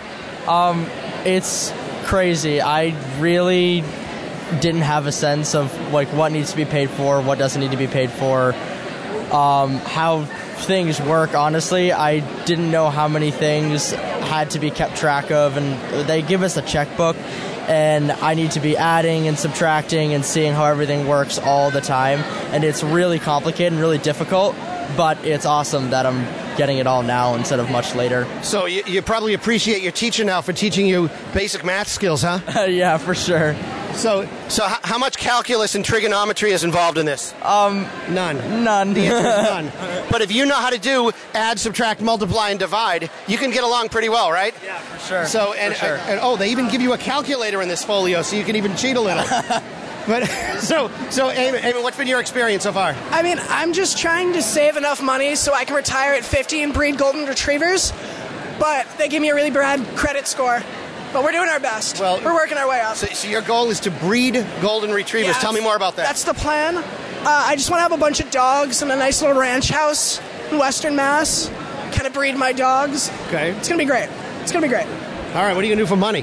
Um, it's crazy. I really didn't have a sense of like what needs to be paid for, what doesn't need to be paid for, um, how things work. Honestly, I didn't know how many things had to be kept track of, and they give us a checkbook, and I need to be adding and subtracting and seeing how everything works all the time, and it's really complicated and really difficult, but it's awesome that I'm getting it all now instead of much later. So you, you probably appreciate your teacher now for teaching you basic math skills, huh? Yeah, for sure. So, so h- how much calculus and trigonometry is involved in this? Um, none. None. The answer is none. But if you know how to do add, subtract, multiply, and divide, you can get along pretty well, right? Yeah, for sure. So, and, for sure. and, and oh, they even give you a calculator in this folio, so you can even cheat a little. But so, so, Eamon, Eamon, what's been your experience so far? I mean, I'm just trying to save enough money so I can retire at fifty and breed golden retrievers. But they give me a really bad credit score. But we're doing our best. Well, we're working our way up. So, so your goal is to breed golden retrievers. Yeah, Tell me more about that. That's the plan. Uh, I just want to have a bunch of dogs and a nice little ranch house in Western Mass. Kind of breed my dogs. Okay. It's going to be great. It's going to be great. All right, what are you going to do for money?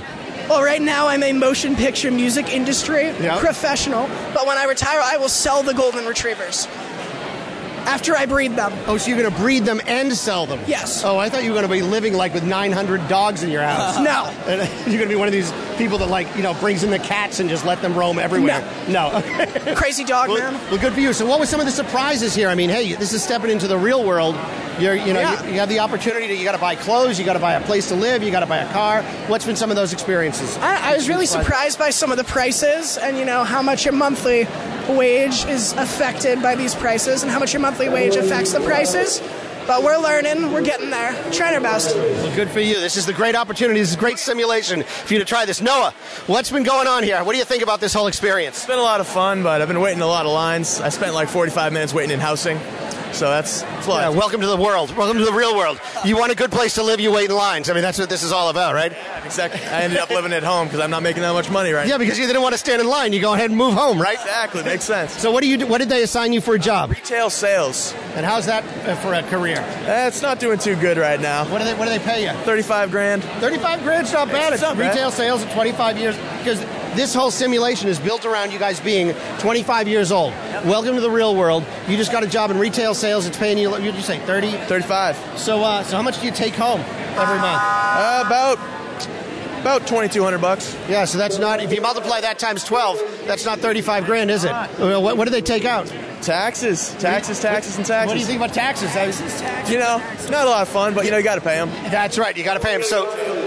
Well, right now I'm a motion picture music industry Yeah. professional, but when I retire, I will sell the golden retrievers after I breed them. Oh, so you're going to breed them and sell them? Yes. Oh, I thought you were going to be living like with nine hundred dogs in your house. No. And you're going to be one of these people that, like, you know, brings in the cats and just let them roam everywhere. No. No. Crazy dog, well, man. Well, good for you. So what were some of the surprises here? I mean, hey, this is stepping into the real world. You're, you know, Yeah. you, you have the opportunity to, you got to buy clothes, you got to buy a place to live, you got to buy a car. What's been some of those experiences? I, I was really surprised by some of the prices and, you know, how much your monthly wage is affected by these prices and how much your monthly wage affects the prices. But we're learning. We're getting there. Trying our best. Well, good for you. This is the great opportunity. This is a great simulation for you to try this. Noah, what's been going on here? What do you think about this whole experience? It's been a lot of fun, but I've been waiting in a lot of lines. I spent like forty-five minutes waiting in housing. So that's, that's a lot. Yeah, welcome to the world. Welcome to the real world. You want a good place to live, you wait in lines. I mean, that's what this is all about, right? Yeah, exactly. I ended up living at home because I'm not making that much money right now. Yeah, because you didn't want to stand in line. You go ahead and move home, right? Exactly. Makes sense. So what do you do? What did they assign you for a job? Retail sales. And how's that uh, for a career? Eh, it's not doing too good right now. What do they What do they pay you? Thirty-five grand. Thirty-five grand's not bad. It's not bad. retail sales at twenty-five years because this whole simulation is built around you guys being twenty-five years old. Yep. Welcome to the real world. You just got a job in retail sales. It's paying you. What did you say? Thirty. Thirty-five. So, uh, so how much do you take home every month? Uh, about about twenty-two hundred bucks. Yeah. So that's not. If you multiply that times twelve, that's not thirty-five grand, is it? Well, What, what do they take out? Taxes, taxes, taxes, and taxes. What do you think about taxes? Taxes. You know, not a lot of fun, but you know, you got to pay them. That's right. You got to pay them. So.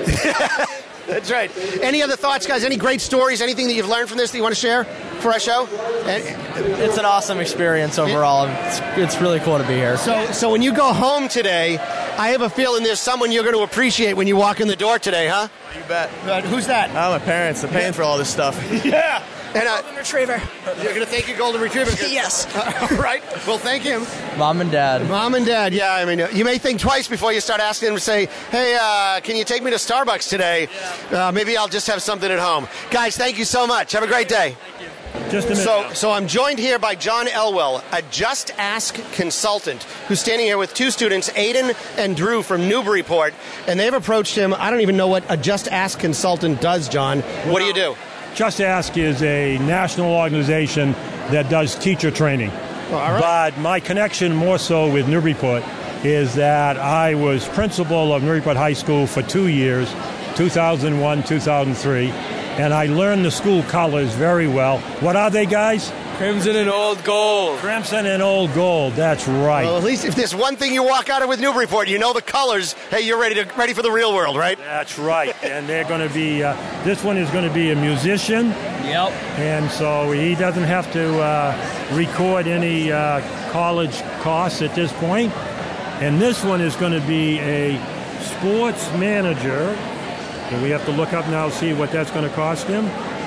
That's right. Any other thoughts, guys? Any great stories? Anything that you've learned from this that you want to share for our show? It's an awesome experience overall. It's, it's really cool to be here. So, so when you go home today, I have a feeling there's someone you're going to appreciate when you walk in the door today, huh? You bet. Uh, who's that? Oh, my parents. They're paying yeah. for all this stuff. Yeah. And, uh, Golden Retriever. You're going to thank your Golden Retriever? Yes. Uh, right. Well, thank him. Mom and Dad. Mom and Dad, yeah. I mean, you may think twice before you start asking them to say, hey, uh, can you take me to Starbucks today? Yeah. Uh, maybe I'll just have something at home. Guys, thank you so much. Have a great day. Thank you. Just a minute. So, so I'm joined here by John Elwell, a Just Ask consultant, who's standing here with two students, Aiden and Drew from Newburyport, and they've approached him. I don't even know what a Just Ask consultant does, John. What do you do? Just Ask is a national organization that does teacher training. Oh, all right. But my connection more so with Newburyport is that I was principal of Newburyport High School for two years, two thousand one, two thousand three, and I learned the school colors very well. What are they, guys? Crimson and old gold. Crimson and old gold, that's right. Well, at least if there's one thing you walk out of with Newburyport, you know the colors. Hey, you're ready to ready for the real world, right? That's right. And they're going to be, uh, this one is going to be a musician. Yep. And so he doesn't have to uh, record any uh, college costs at this point. And this one is going to be a sports manager. And we have to look up now, see what that's going to cost him.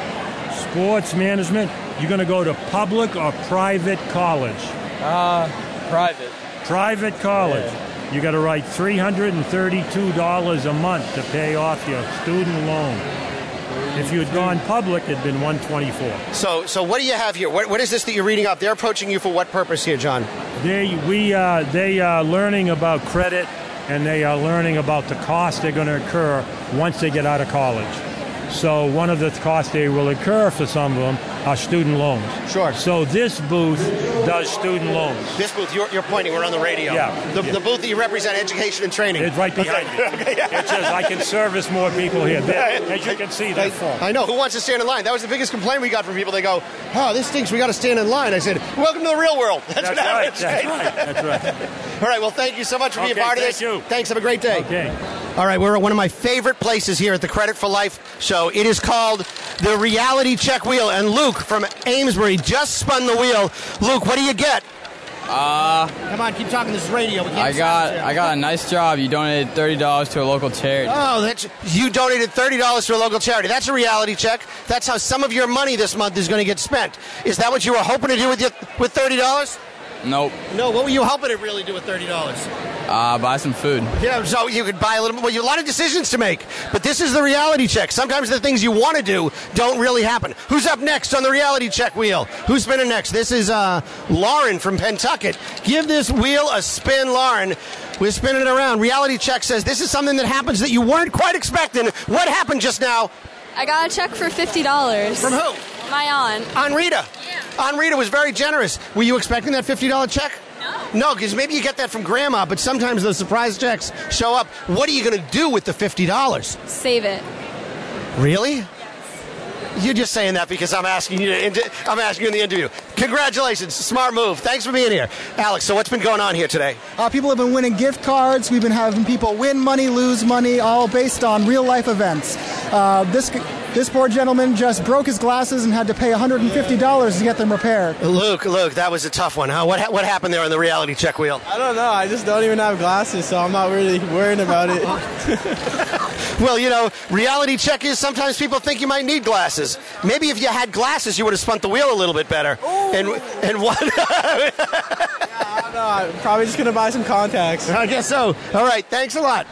Sports management. You're going to go to public or private college? Uh, private. Private college. Yeah. You got to write three hundred thirty-two dollars a month to pay off your student loan. If you had gone public, it'd been one hundred twenty-four dollars. So, so what do you have here? What, what is this that you're reading up? They're approaching you for what purpose here, John? They we uh, they are learning about credit, and they are learning about the costs they're going to incur once they get out of college. So one of the costs they will incur for some of them are student loans. Sure. So this booth does student loans. This booth, you're, you're pointing, we're on the radio. Yeah. The, yeah. the booth that you represent, education and training. It's right behind me. Okay, yeah. It says I can service more people here. They're, as you can see, they're full. I know. Who wants to stand in line? That was the biggest complaint we got from people. They go, oh, this stinks. We got to stand in line. I said, welcome to the real world. That's, That's what right. happens. That's right. That's right. All right. Well, thank you so much for being okay, part of thank this. You. Thanks. Have a great day. Okay. All right. We're at one of my favorite places here at the Credit for Life show. It is called the Reality Check Wheel. And Luke from Amesbury just spun the wheel. Luke, what do you get? Uh, Come on, keep talking. This is radio. We can't I got I got a nice job. You donated thirty dollars to a local charity. Oh, that's you donated thirty dollars to a local charity. That's a reality check. That's how some of your money this month is going to get spent. Is that what you were hoping to do with your, with thirty dollars? Nope. No, what were you hoping to really do with thirty dollars? Uh, buy some food. Yeah, so you could buy a little. Well, you have a lot of decisions to make, but this is the reality check. Sometimes the things you want to do don't really happen. Who's up next on the reality check wheel? Who's spinning next? This is uh, Lauren from Pentucket. Give this wheel a spin, Lauren. We're spinning it around. Reality check says this is something that happens that you weren't quite expecting. What happened just now? I got a check for fifty dollars. From who? My aunt. Aunt Rita. Yeah. Aunt Rita was very generous. Were you expecting that fifty dollars check? No. No, because maybe you get that from Grandma, but sometimes those surprise checks show up. What are you going to do with the fifty dollars? Save it. Really? You're just saying that because I'm asking you to inter- I'm asking you in the interview. Congratulations. Smart move. Thanks for being here. Alex, so what's been going on here today? Uh, people have been winning gift cards. We've been having people win money, lose money, all based on real-life events. Uh, this this poor gentleman just broke his glasses and had to pay one hundred fifty dollars to get them repaired. Luke, Luke, that was a tough one, huh? What, ha- what happened there on the reality check wheel? I don't know. I just don't even have glasses, so I'm not really worrying about it. Well, you know, reality check is sometimes people think you might need glasses. Maybe if you had glasses, you would have spun the wheel a little bit better. Ooh. And and what? yeah, I don't know. I'm probably just going to buy some contacts. I guess so. All right. Thanks a lot.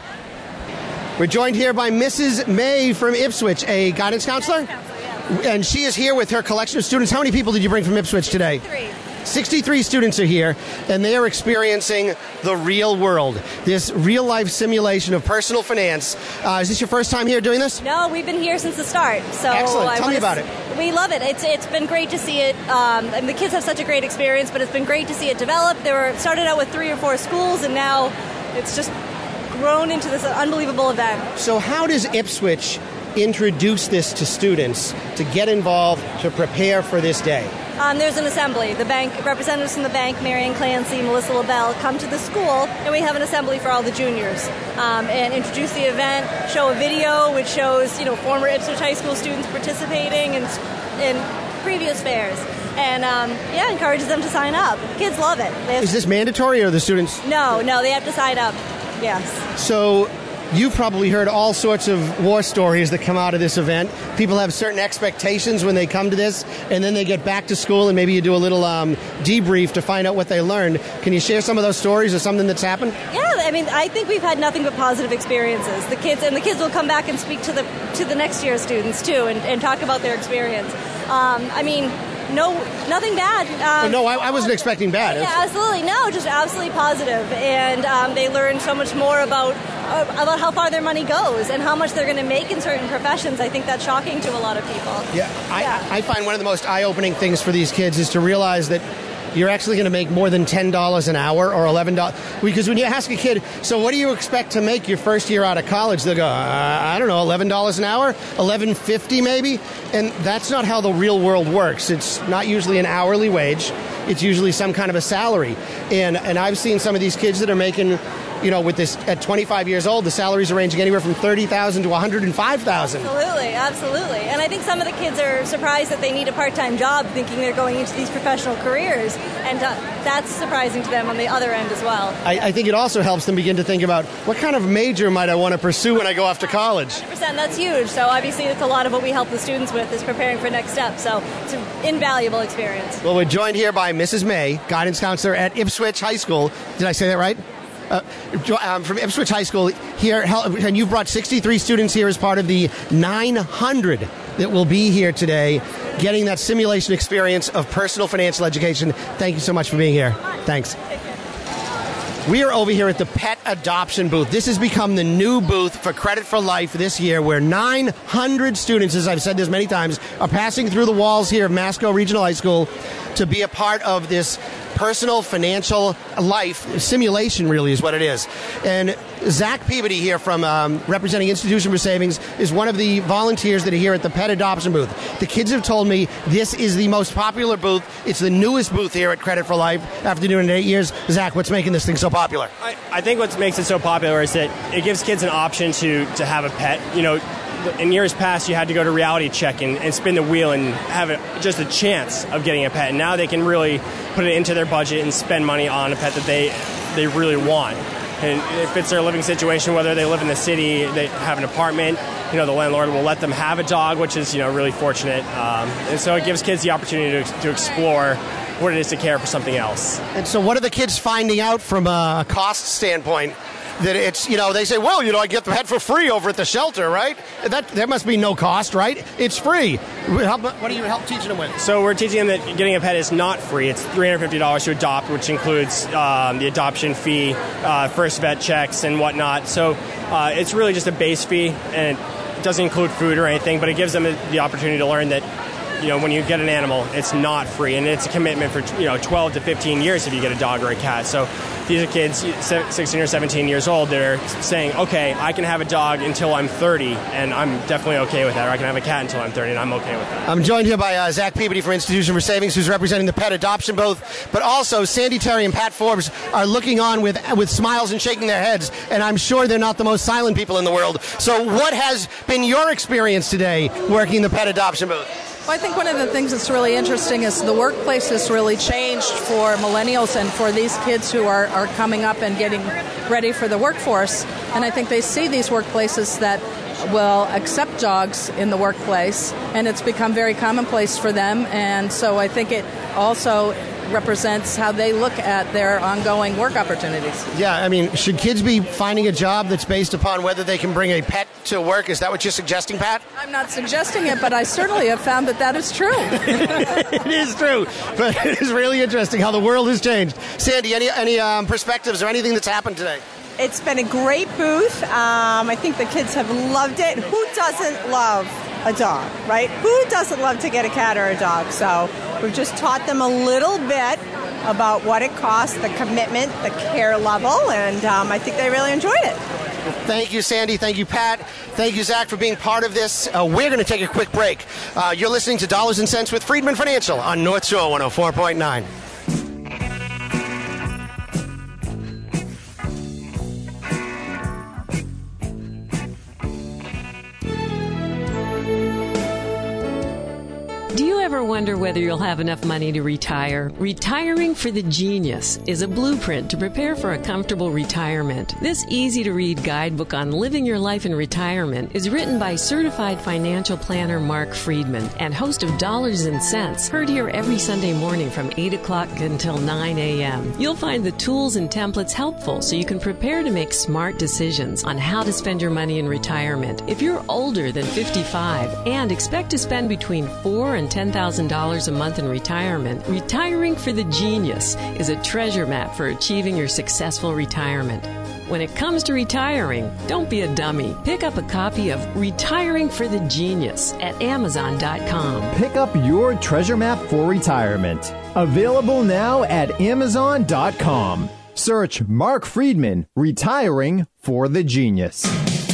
We're joined here by Missus May from Ipswich, a guidance counselor. And she is here with her collection of students. How many people did you bring from Ipswich today? Three. sixty-three students are here, and they are experiencing the real world, this real-life simulation of personal finance. Uh, is this your first time here doing this? No, we've been here since the start. So Excellent. I Tell me wanna about s- it. We love it. It's It's been great to see it. Um, and the kids have such a great experience, but it's been great to see it develop. They were started out with three or four schools, and now it's just grown into this unbelievable event. So how does Ipswich introduce this to students to get involved, to prepare for this day? Um, there's an assembly. The bank representatives from the bank, Marion Clancy, Melissa LaBelle, come to the school, and we have an assembly for all the juniors um, and introduce the event, show a video which shows you know former Ipswich High School students participating in in previous fairs, and um, yeah, encourages them to sign up. Kids love it. They have Is this mandatory, or are the students? No, no, they have to sign up. Yes. So you've probably heard all sorts of war stories that come out of this event. People have certain expectations when they come to this, and then they get back to school, and maybe you do a little um, debrief to find out what they learned. Can you share some of those stories or something that's happened? Yeah, I mean, I think we've had nothing but positive experiences. The kids and the kids will come back and speak to the to the next year's students too, and, and talk about their experience. Um, I mean. No, nothing bad. Um, no, I, I wasn't expecting bad. Yeah, absolutely. No, just absolutely positive. And um, they learn so much more about uh, about how far their money goes and how much they're going to make in certain professions. I think that's shocking to a lot of people. Yeah, I, I find one of the most eye-opening things for these kids is to realize that you're actually going to make more than ten dollars an hour or eleven dollars. Because when you ask a kid, so what do you expect to make your first year out of college? They'll go, uh, I don't know, eleven dollars an hour? eleven fifty maybe? And that's not how the real world works. It's not usually an hourly wage. It's usually some kind of a salary. And and I've seen some of these kids that are making, you know, with this at twenty-five years old, the salaries are ranging anywhere from thirty thousand dollars to one hundred five thousand dollars. Absolutely, absolutely. And I think some of the kids are surprised that they need a part-time job, thinking they're going into these professional careers. And uh, that's surprising to them on the other end as well. I, I think it also helps them begin to think about what kind of major might I want to pursue when I go off to college. one hundred percent, that's huge. So obviously it's a lot of what we help the students with is preparing for next steps. So it's an invaluable experience. Well, we're joined here by Missus May, guidance counselor at Ipswich High School. Did I say that right? Uh, um, from Ipswich High School here, and you've brought sixty-three students here as part of the nine hundred that will be here today, getting that simulation experience of personal financial education. Thank you so much for being here. Thanks. We are over here at the Pet Adoption booth. This has become the new booth for Credit for Life this year, where nine hundred students, as I've said this many times, are passing through the walls here of Masco Regional High School to be a part of this personal financial life simulation, really is what it is. And Zach Peabody here from um, representing Institution for Savings is one of the volunteers that are here at the Pet Adoption booth. The kids have told me this is the most popular booth. It's the newest booth here at Credit for Life after doing it eight years. Zach, what's making this thing so popular? I, I think what makes it so popular is that it gives kids an option to, to have a pet. You know, in years past, you had to go to reality check and, and spin the wheel and have a, just a chance of getting a pet. And now they can really put it into their budget and spend money on a pet that they they really want. And it fits their living situation, whether they live in the city, they have an apartment, you know, the landlord will let them have a dog, which is, you know, really fortunate. Um, and so it gives kids the opportunity to, to explore what it is to care for something else. And so what are the kids finding out from a cost standpoint? That it's, you know, they say, well, you know, I get the pet for free over at the shelter, right? That there must be no cost, right? It's free. What do you help teaching them with? So we're teaching them that getting a pet is not free. It's three hundred fifty dollars to adopt, which includes um, the adoption fee, uh, first vet checks, and whatnot. So uh, it's really just a base fee, and doesn't include food or anything, but it gives them the opportunity to learn that, you know, when you get an animal, it's not free, and it's a commitment for, you know, twelve to fifteen years if you get a dog or a cat. So these are kids, sixteen or seventeen years old, they're saying, okay, I can have a dog until I'm thirty, and I'm definitely okay with that, or I can have a cat until I'm thirty, and I'm okay with that. I'm joined here by uh, Zach Peabody from Institution for Savings, who's representing the pet adoption booth, but also Sandy Terry and Pat Forbes are looking on with with smiles and shaking their heads, and I'm sure they're not the most silent people in the world. So what has been your experience today working the pet adoption booth? Well, I think one of the things that's really interesting is the workplace has really changed for millennials and for these kids who are, are coming up and getting ready for the workforce. And I think they see these workplaces that will accept dogs in the workplace, and it's become very commonplace for them. And so I think it also represents how they look at their ongoing work opportunities. Yeah, I mean, should kids be finding a job that's based upon whether they can bring a pet to work? Is that what you're suggesting, Pat? I'm not suggesting it, but I certainly have found that that is true. It is true, but it is really interesting how the world has changed. Sandy, any, any um, perspectives or anything that's happened today? It's been a great booth. Um, I think the kids have loved it. Who doesn't love a dog, right? Who doesn't love to get a cat or a dog? So we've just taught them a little bit about what it costs, the commitment, the care level, and um, I think they really enjoyed it. Thank you, Sandy. Thank you, Pat. Thank you, Zach, for being part of this. Uh, we're going to take a quick break. Uh, you're listening to Dollars and Cents with Friedman Financial on North Shore one oh four point nine. Do you ever wonder whether you'll have enough money to retire? Retiring for the Genius is a blueprint to prepare for a comfortable retirement. This easy-to-read guidebook on living your life in retirement is written by certified financial planner Mark Friedman and host of Dollars and Cents, heard here every Sunday morning from eight o'clock until nine a.m. You'll find the tools and templates helpful so you can prepare to make smart decisions on how to spend your money in retirement. If you're older than fifty-five and expect to spend between four and ten thousand dollars a month in retirement, Retiring for the Genius is a treasure map for achieving your successful retirement. When it comes to retiring, don't be a dummy. Pick up a copy of Retiring for the Genius at amazon dot com. Pick up your treasure map for retirement. Available now at amazon dot com. Search Mark Friedman, Retiring for the Genius.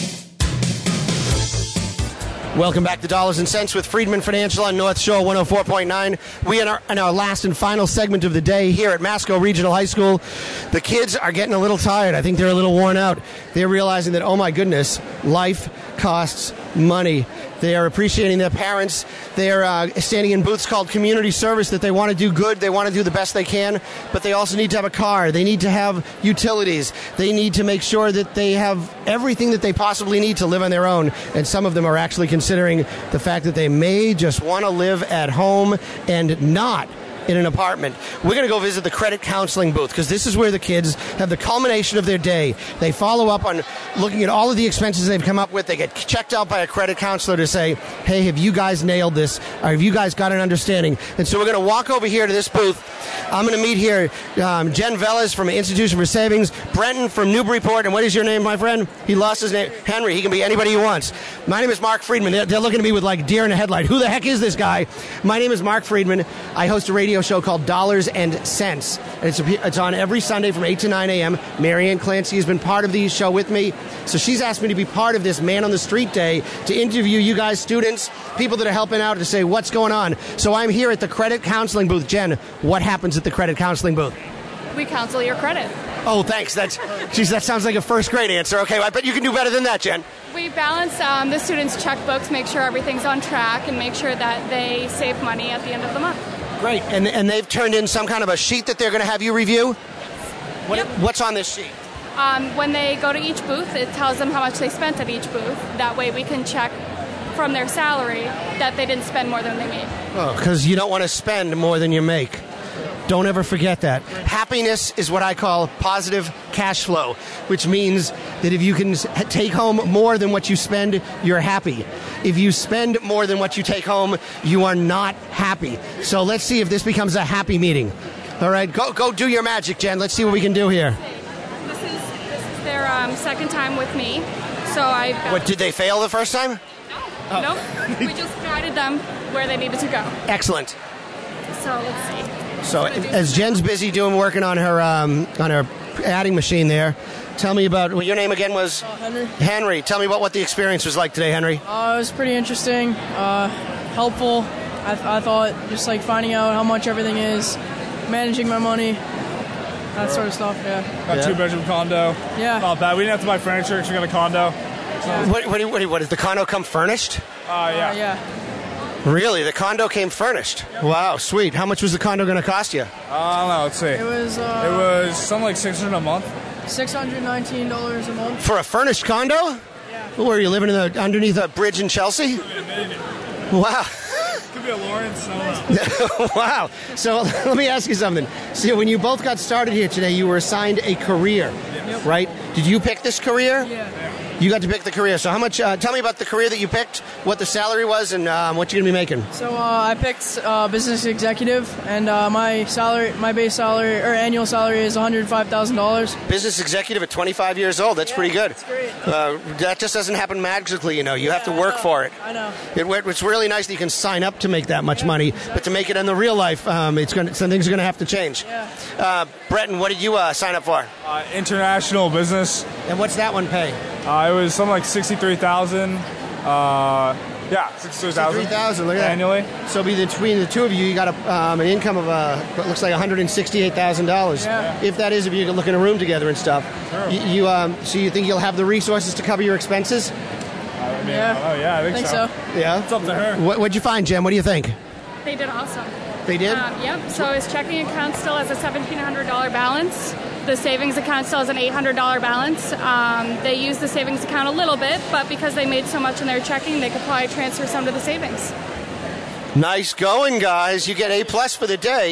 Welcome back to Dollars and Cents with Friedman Financial on North Shore one oh four point nine. We are in our last and final segment of the day here at Masco Regional High School. The kids are getting a little tired. I think they're a little worn out. They're realizing that, oh my goodness, life costs money. They are appreciating their parents. They are uh, standing in booths called community service that they want to do good. They want to do the best they can, but they also need to have a car. They need to have utilities. They need to make sure that they have everything that they possibly need to live on their own. And some of them are actually considering the fact that they may just want to live at home and not in an apartment. We're going to go visit the credit counseling booth because this is where the kids have the culmination of their day. They follow up on looking at all of the expenses they've come up with. They get checked out by a credit counselor to say, hey, have you guys nailed this? Or have you guys got an understanding? And so we're going to walk over here to this booth. I'm going to meet here um, Jen Velez from Institution for Savings, Brenton from Newburyport, and what is your name, my friend? He lost his name. Henry. He can be anybody he wants. My name is Mark Friedman. They're, they're looking at me with like deer in a headlight. Who the heck is this guy? My name is Mark Friedman. I host a radio show called Dollars and Cents. And it's, a, it's on every Sunday from eight to nine a.m. Marianne Clancy has been part of the show with me. So she's asked me to be part of this Man on the Street Day to interview you guys, students, people that are helping out, to say what's going on. So I'm here at the credit counseling booth. Jen, what happens at the credit counseling booth? We counsel your credit. Oh, thanks. That's, geez, that sounds like a first grade answer. Okay, well, I bet you can do better than that, Jen. We balance um, the students' checkbooks, make sure everything's on track, and make sure that they save money at the end of the month. Great. And and they've turned in some kind of a sheet that they're going to have you review? What, yep. What's on this sheet? Um, when they go to each booth, it tells them how much they spent at each booth. That way we can check from their salary that they didn't spend more than they made. Oh, because you don't want to spend more than you make. Don't ever forget that. Happiness is what I call positive cash flow, which means that if you can take home more than what you spend, you're happy. If you spend more than what you take home, you are not happy. So let's see if this becomes a happy meeting. All right, go go do your magic, Jen. Let's see what we can do here. This is this is their um, second time with me. So I. What, did they fail the first time? Oh. Nope. We just guided them where they needed to go. Excellent. So let's see. So as Jen's busy doing working on her um, on her adding machine there, tell me about well, your name again was uh, Henry. Henry. Tell me about what the experience was like today, Henry. Uh, it was pretty interesting, uh, helpful. I, th- I thought just like finding out how much everything is, managing my money, that sort of stuff. Yeah. Got Yeah. a two bedroom condo. Yeah. Not bad. We didn't have to buy furniture because we got a condo. So, What, what, do you- what, do you- what does the condo come furnished? uh, yeah. Uh, yeah. Really, the condo came furnished. Wow, sweet. How much was the condo going to cost you? Uh, I don't know. Let's see. It was. Uh, It was something like six hundred a month. six hundred nineteen dollars a month. For a furnished condo? Yeah. Where are you living in the underneath a bridge in Chelsea? Wow. Could be a Lawrence. No. Wow. So let me ask you something. So when you both got started here today, you were assigned a career, Yep. right? Did you pick this career? Yeah. You got to pick the career. So how much? Uh, tell me about the career that you picked, what the salary was, and um, what you're going to be making. So uh, I picked uh, business executive, and uh, my salary, my base salary or annual salary is one hundred five thousand dollars. Business executive at twenty-five years old. That's Yeah, pretty good. that's great. Uh, that just doesn't happen magically, you know. You have to I work know, for it. I know. It, it's really nice that you can sign up to make that much money, but to make it in the real life, um, it's going some things are going to have to change. Yeah. Uh, Breton, what did you uh, sign up for? Uh, international business. And what's that one pay? Uh, it was something like sixty-three thousand. Uh, yeah, sixty-three thousand. Three thousand. Look at that. Annually. So between the two of you, you got a, um, an income of uh, what looks like one hundred sixty-eight thousand dollars. Yeah. If that is, if you can look in a room together and stuff. Sure. You, you um, so you think you'll have the resources to cover your expenses? I mean, Yeah. Oh yeah, I think, Think so. so. Yeah. It's up to her. What, what'd you find, Jen? What do you think? They did awesome. They did? Um, yep. So his checking account still has a seventeen hundred dollars balance. The savings account still has an eight hundred dollars balance. Um, they use the savings account a little bit, but because they made so much in their checking, they could probably transfer some to the savings. Nice going, guys. You get A plus for the day.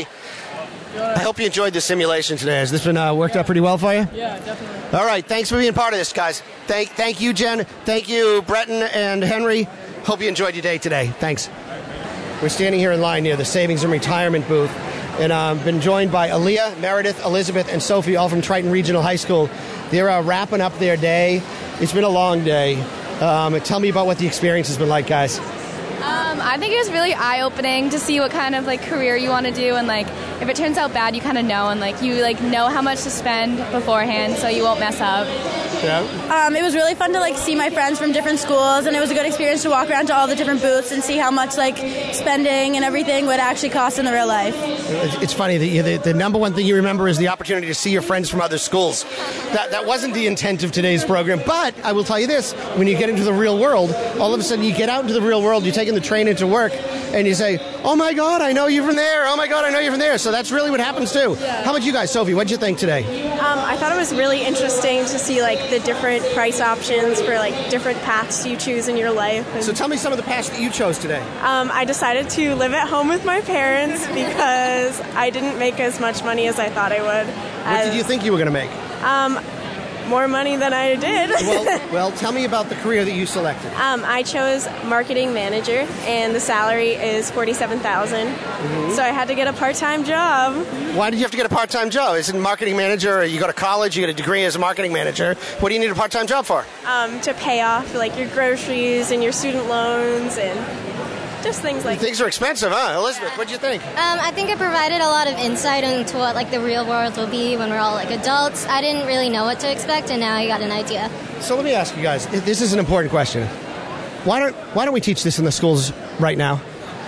I hope you enjoyed the simulation today. Has this been uh, worked out pretty well for you? Yeah, definitely. All right. Thanks for being part of this, guys. Thank, thank you, Jen. Thank you, Breton and Henry. Hope you enjoyed your day today. Thanks. We're standing here in line near the Savings and Retirement booth, and I've uh, been joined by Aaliyah, Meredith, Elizabeth, and Sophie, all from Triton Regional High School. They're uh, wrapping up their day. It's been a long day. Um, tell me about what the experience has been like, guys. Um, I think it was really eye-opening to see what kind of like career you want to do, and like if it turns out bad, you kind of know, and like you like know how much to spend beforehand, so you won't mess up. Yeah. Um, it was really fun to like see my friends from different schools, and it was a good experience to walk around to all the different booths and see how much like spending and everything would actually cost in the real life. It's, it's funny that you, the, the number one thing you remember is the opportunity to see your friends from other schools. That that wasn't the intent of today's program, but I will tell you this: when you get into the real world, all of a sudden you get out into the real world, you're taking the train into work, and you say, "Oh my God, I know you from there! Oh my God, I know you from there!" So that's really what happens too. Yeah. How about you guys, Sophie? What'd you think today? Um, I thought it was really interesting to see like the different price options for like different paths you choose in your life. And, So tell me some of the paths that you chose today. um, I decided to live at home with my parents because I didn't make as much money as I thought I would. What did you think you were going to make? Um, more money than I did. well, well, tell me about the career that you selected. Um, I chose marketing manager, and the salary is forty-seven thousand. Mhm. So I had to get a part-time job. Why did you have to get a part-time job? Is it marketing manager, or you go to college, you get a degree as a marketing manager? What do you need a part-time job for? Um, to pay off like your groceries and your student loans and just things like Things are expensive, huh? Elizabeth, what'd you think? Um, I think it provided a lot of insight into what like the real world will be when we're all like adults. I didn't really know what to expect, and now I got an idea. So let me ask you guys, this is an important question. Why don't why don't we teach this in the schools right now?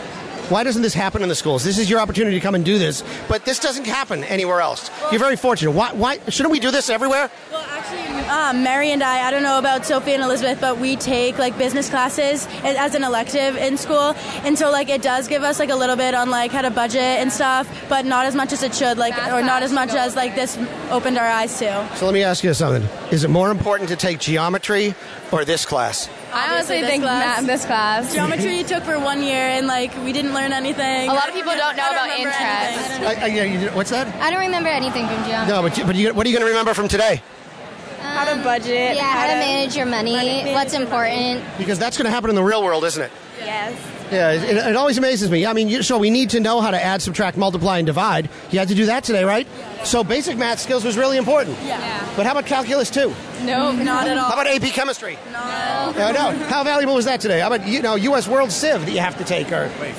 Why doesn't this happen in the schools? This is your opportunity to come and do this, but this doesn't happen anywhere else. You're very fortunate. Why, why shouldn't we do this everywhere? Um, Mary and I, I don't know about Sophie and Elizabeth, but we take like business classes as an elective in school, and so like it does give us like a little bit on like how to budget and stuff, but not as much as it should, like or not as much as like this opened our eyes to. So let me ask you something. Is it more important to take geometry or this class? I honestly think math- this class. Geometry you took for one year, and like we didn't learn anything. A lot of people don't know I about remember interest. anything. I, I, yeah, you, what's that? I don't remember anything from geometry. No, but, you, but you, what are you going to remember from today? How to budget. Yeah, how, to manage your money, what's important. Because that's going to happen in the real world, isn't it? Yes. Yeah, it, it always amazes me. I mean, you, so we need to know how to add, subtract, multiply, and divide. You had to do that today, right? Yeah. So basic math skills was really important. Yeah. yeah. But how about calculus two? No, not at all. How about A P chemistry? No. Uh, no. How valuable was that today? How about you know U S World Civ that you have to take? Or Wait,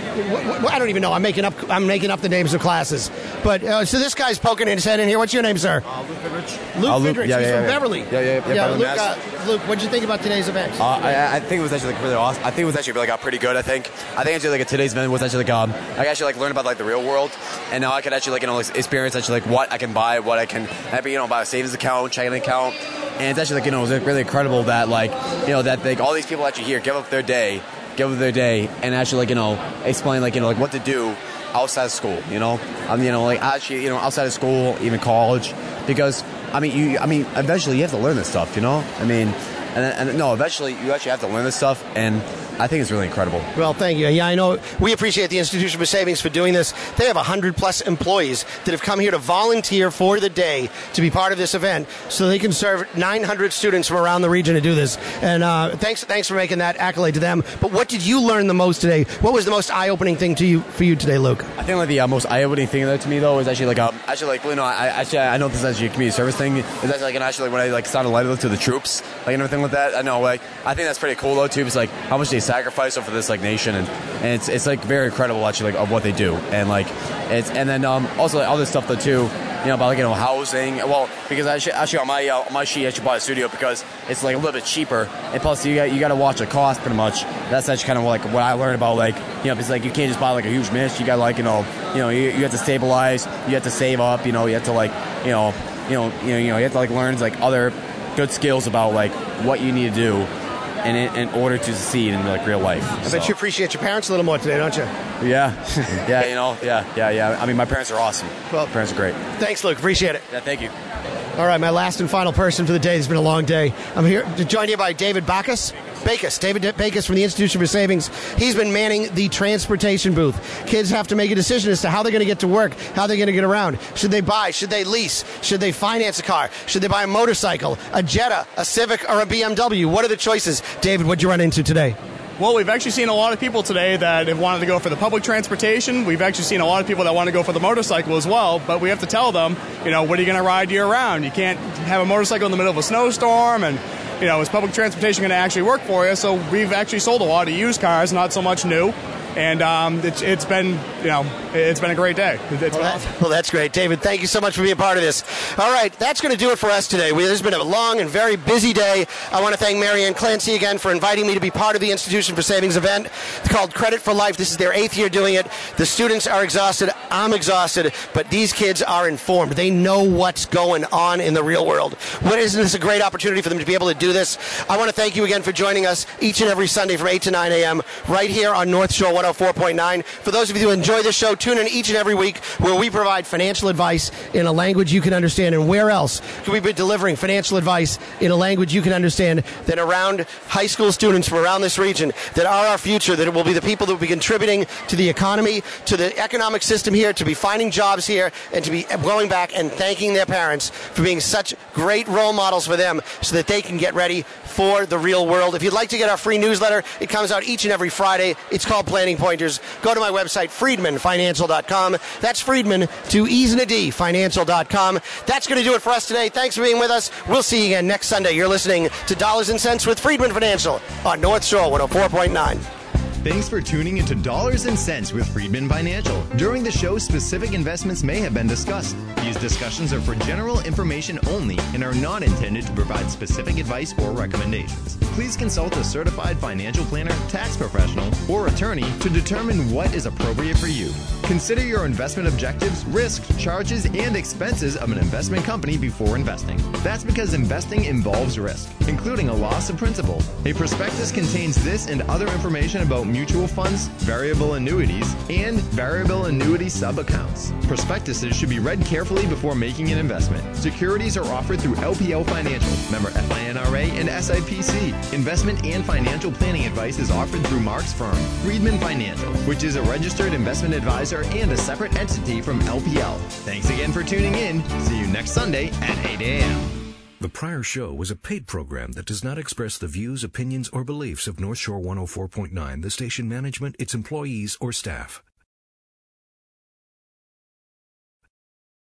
uh, I don't even know. I'm making up. I'm making up the names of classes. But uh, so this guy's poking his head in here. What's your name, sir? Uh, Luke Fidrich. Luke uh, Fidrich. Luke, yeah, He's yeah, from yeah. Beverly. Yeah, yeah, yeah. yeah Beverly, Luke, uh, Luke, what did you think about today's event? Uh, I, I think it was actually like really awesome. I think it was actually like uh, pretty good. I think. I think actually like today's event was actually like um I actually like learned about like the real world, and now I can actually like you know like, experience actually like what I can buy, what I can maybe you know buy a savings account, checking account, and it's actually like you know it was like, really incredible that like you know that like all these people actually here give up their day, give up their day, and actually like you know explain like you know like what to do outside of school. You know, um you know like actually you know outside of school, even college, because I mean you I mean eventually you have to learn this stuff. You know, I mean, and, and no, eventually you actually have to learn this stuff, and I think it's really incredible. Well, thank you. Yeah, I know. We appreciate the Institution for Savings for doing this. They have one hundred plus employees that have come here to volunteer for the day to be part of this event so they can serve nine hundred students from around the region to do this. And uh, thanks thanks for making that accolade to them. But what did you learn the most today? What was the most eye-opening thing to you for you today, Luke? I think like the uh, most eye-opening thing though, to me, though, is actually like, um, actually like, you know, I, actually, I know this is actually a community service thing. It's actually like, and actually like when I like started lighting to the troops, like and everything like that. I know, like, I think that's pretty cool though, too. It's like how much they sacrifice over this like nation, and, and it's it's like very incredible actually like of what they do, and like it's and then um also like, other stuff though too, you know, about like you know housing. Well, because actually actually on my uh, on my sheet I should buy a studio because it's like a little bit cheaper, and plus you got you got to watch the cost pretty much. That's actually kind of like what I learned about like you know it's like you can't just buy like a huge mansion. You got like you know you know you, you have to stabilize, you have to save up, you know you have to like you know you know you know you know you have to like learn like other good skills about like what you need to do in, in order to succeed in like real life. I so. bet you appreciate your parents a little more today, don't you? Yeah, yeah, you know, yeah, yeah, yeah. I mean, my parents are awesome. Well, parents are great. Thanks, Luke. Appreciate it. Yeah, thank you. All right, my last and final person for the day. It's been a long day. I'm here to join you by David Backus. Backus, David Backus from the Institution for Savings. He's been manning the transportation booth. Kids have to make a decision as to how they're going to get to work, how they're going to get around. Should they buy? Should they lease? Should they finance a car? Should they buy a motorcycle, a Jetta, a Civic, or a B M W? What are the choices? David, what'd you run into today? Well, we've actually seen a lot of people today that have wanted to go for the public transportation. We've actually seen a lot of people that want to go for the motorcycle as well, but we have to tell them, you know, what are you going to ride year round? You can't have a motorcycle in the middle of a snowstorm, and, you know, is public transportation going to actually work for you? So we've actually sold a lot of used cars, not so much new. And um, it's, it's been, you know, it's been a great day. It's well, that, awesome. well, that's great. David, thank you so much for being part of this. All right, that's going to do it for us today. We, this has been a long and very busy day. I want to thank Marianne Clancy again for inviting me to be part of the Institution for Savings event. It's called Credit for Life. This is their eighth year doing it. The students are exhausted. I'm exhausted. But these kids are informed. They know what's going on in the real world. What, isn't this a great opportunity for them to be able to do this? I want to thank you again for joining us each and every Sunday from eight to nine a.m. right here on North Shore one oh four point nine. For those of you who enjoy this show, tune in each and every week where we provide financial advice in a language you can understand. And where else can we be delivering financial advice in a language you can understand than around high school students from around this region that are our future, that will be the people that will be contributing to the economy, to the economic system here, to be finding jobs here, and to be going back and thanking their parents for being such great role models for them so that they can get ready for the real world. If you'd like to get our free newsletter, it comes out each and every Friday. It's called Planning Pointers. Go to my website, friedman financial dot com. That's Friedman, to E's and a D, financial dot com. That's going to do it for us today. Thanks for being with us. We'll see you again next Sunday. You're listening to Dollars and Cents with Friedman Financial on North Shore one oh four point nine. Thanks for tuning into Dollars and Cents with Friedman Financial. During the show, specific investments may have been discussed. These discussions are for general information only and are not intended to provide specific advice or recommendations. Please consult a certified financial planner, tax professional, or attorney to determine what is appropriate for you. Consider your investment objectives, risks, charges, and expenses of an investment company before investing. That's because investing involves risk, including a loss of principal. A prospectus contains this and other information about mutual funds, variable annuities, and variable annuity sub-accounts. Prospectuses should be read carefully before making an investment. Securities are offered through L P L Financial, member F I N R A and S I P C. Investment and financial planning advice is offered through Mark's firm, Friedman Financial, which is a registered investment advisor and a separate entity from L P L. Thanks again for tuning in. See you next Sunday at eight a.m. The prior show was a paid program that does not express the views, opinions, or beliefs of North Shore one oh four point nine, the station management, its employees, or staff.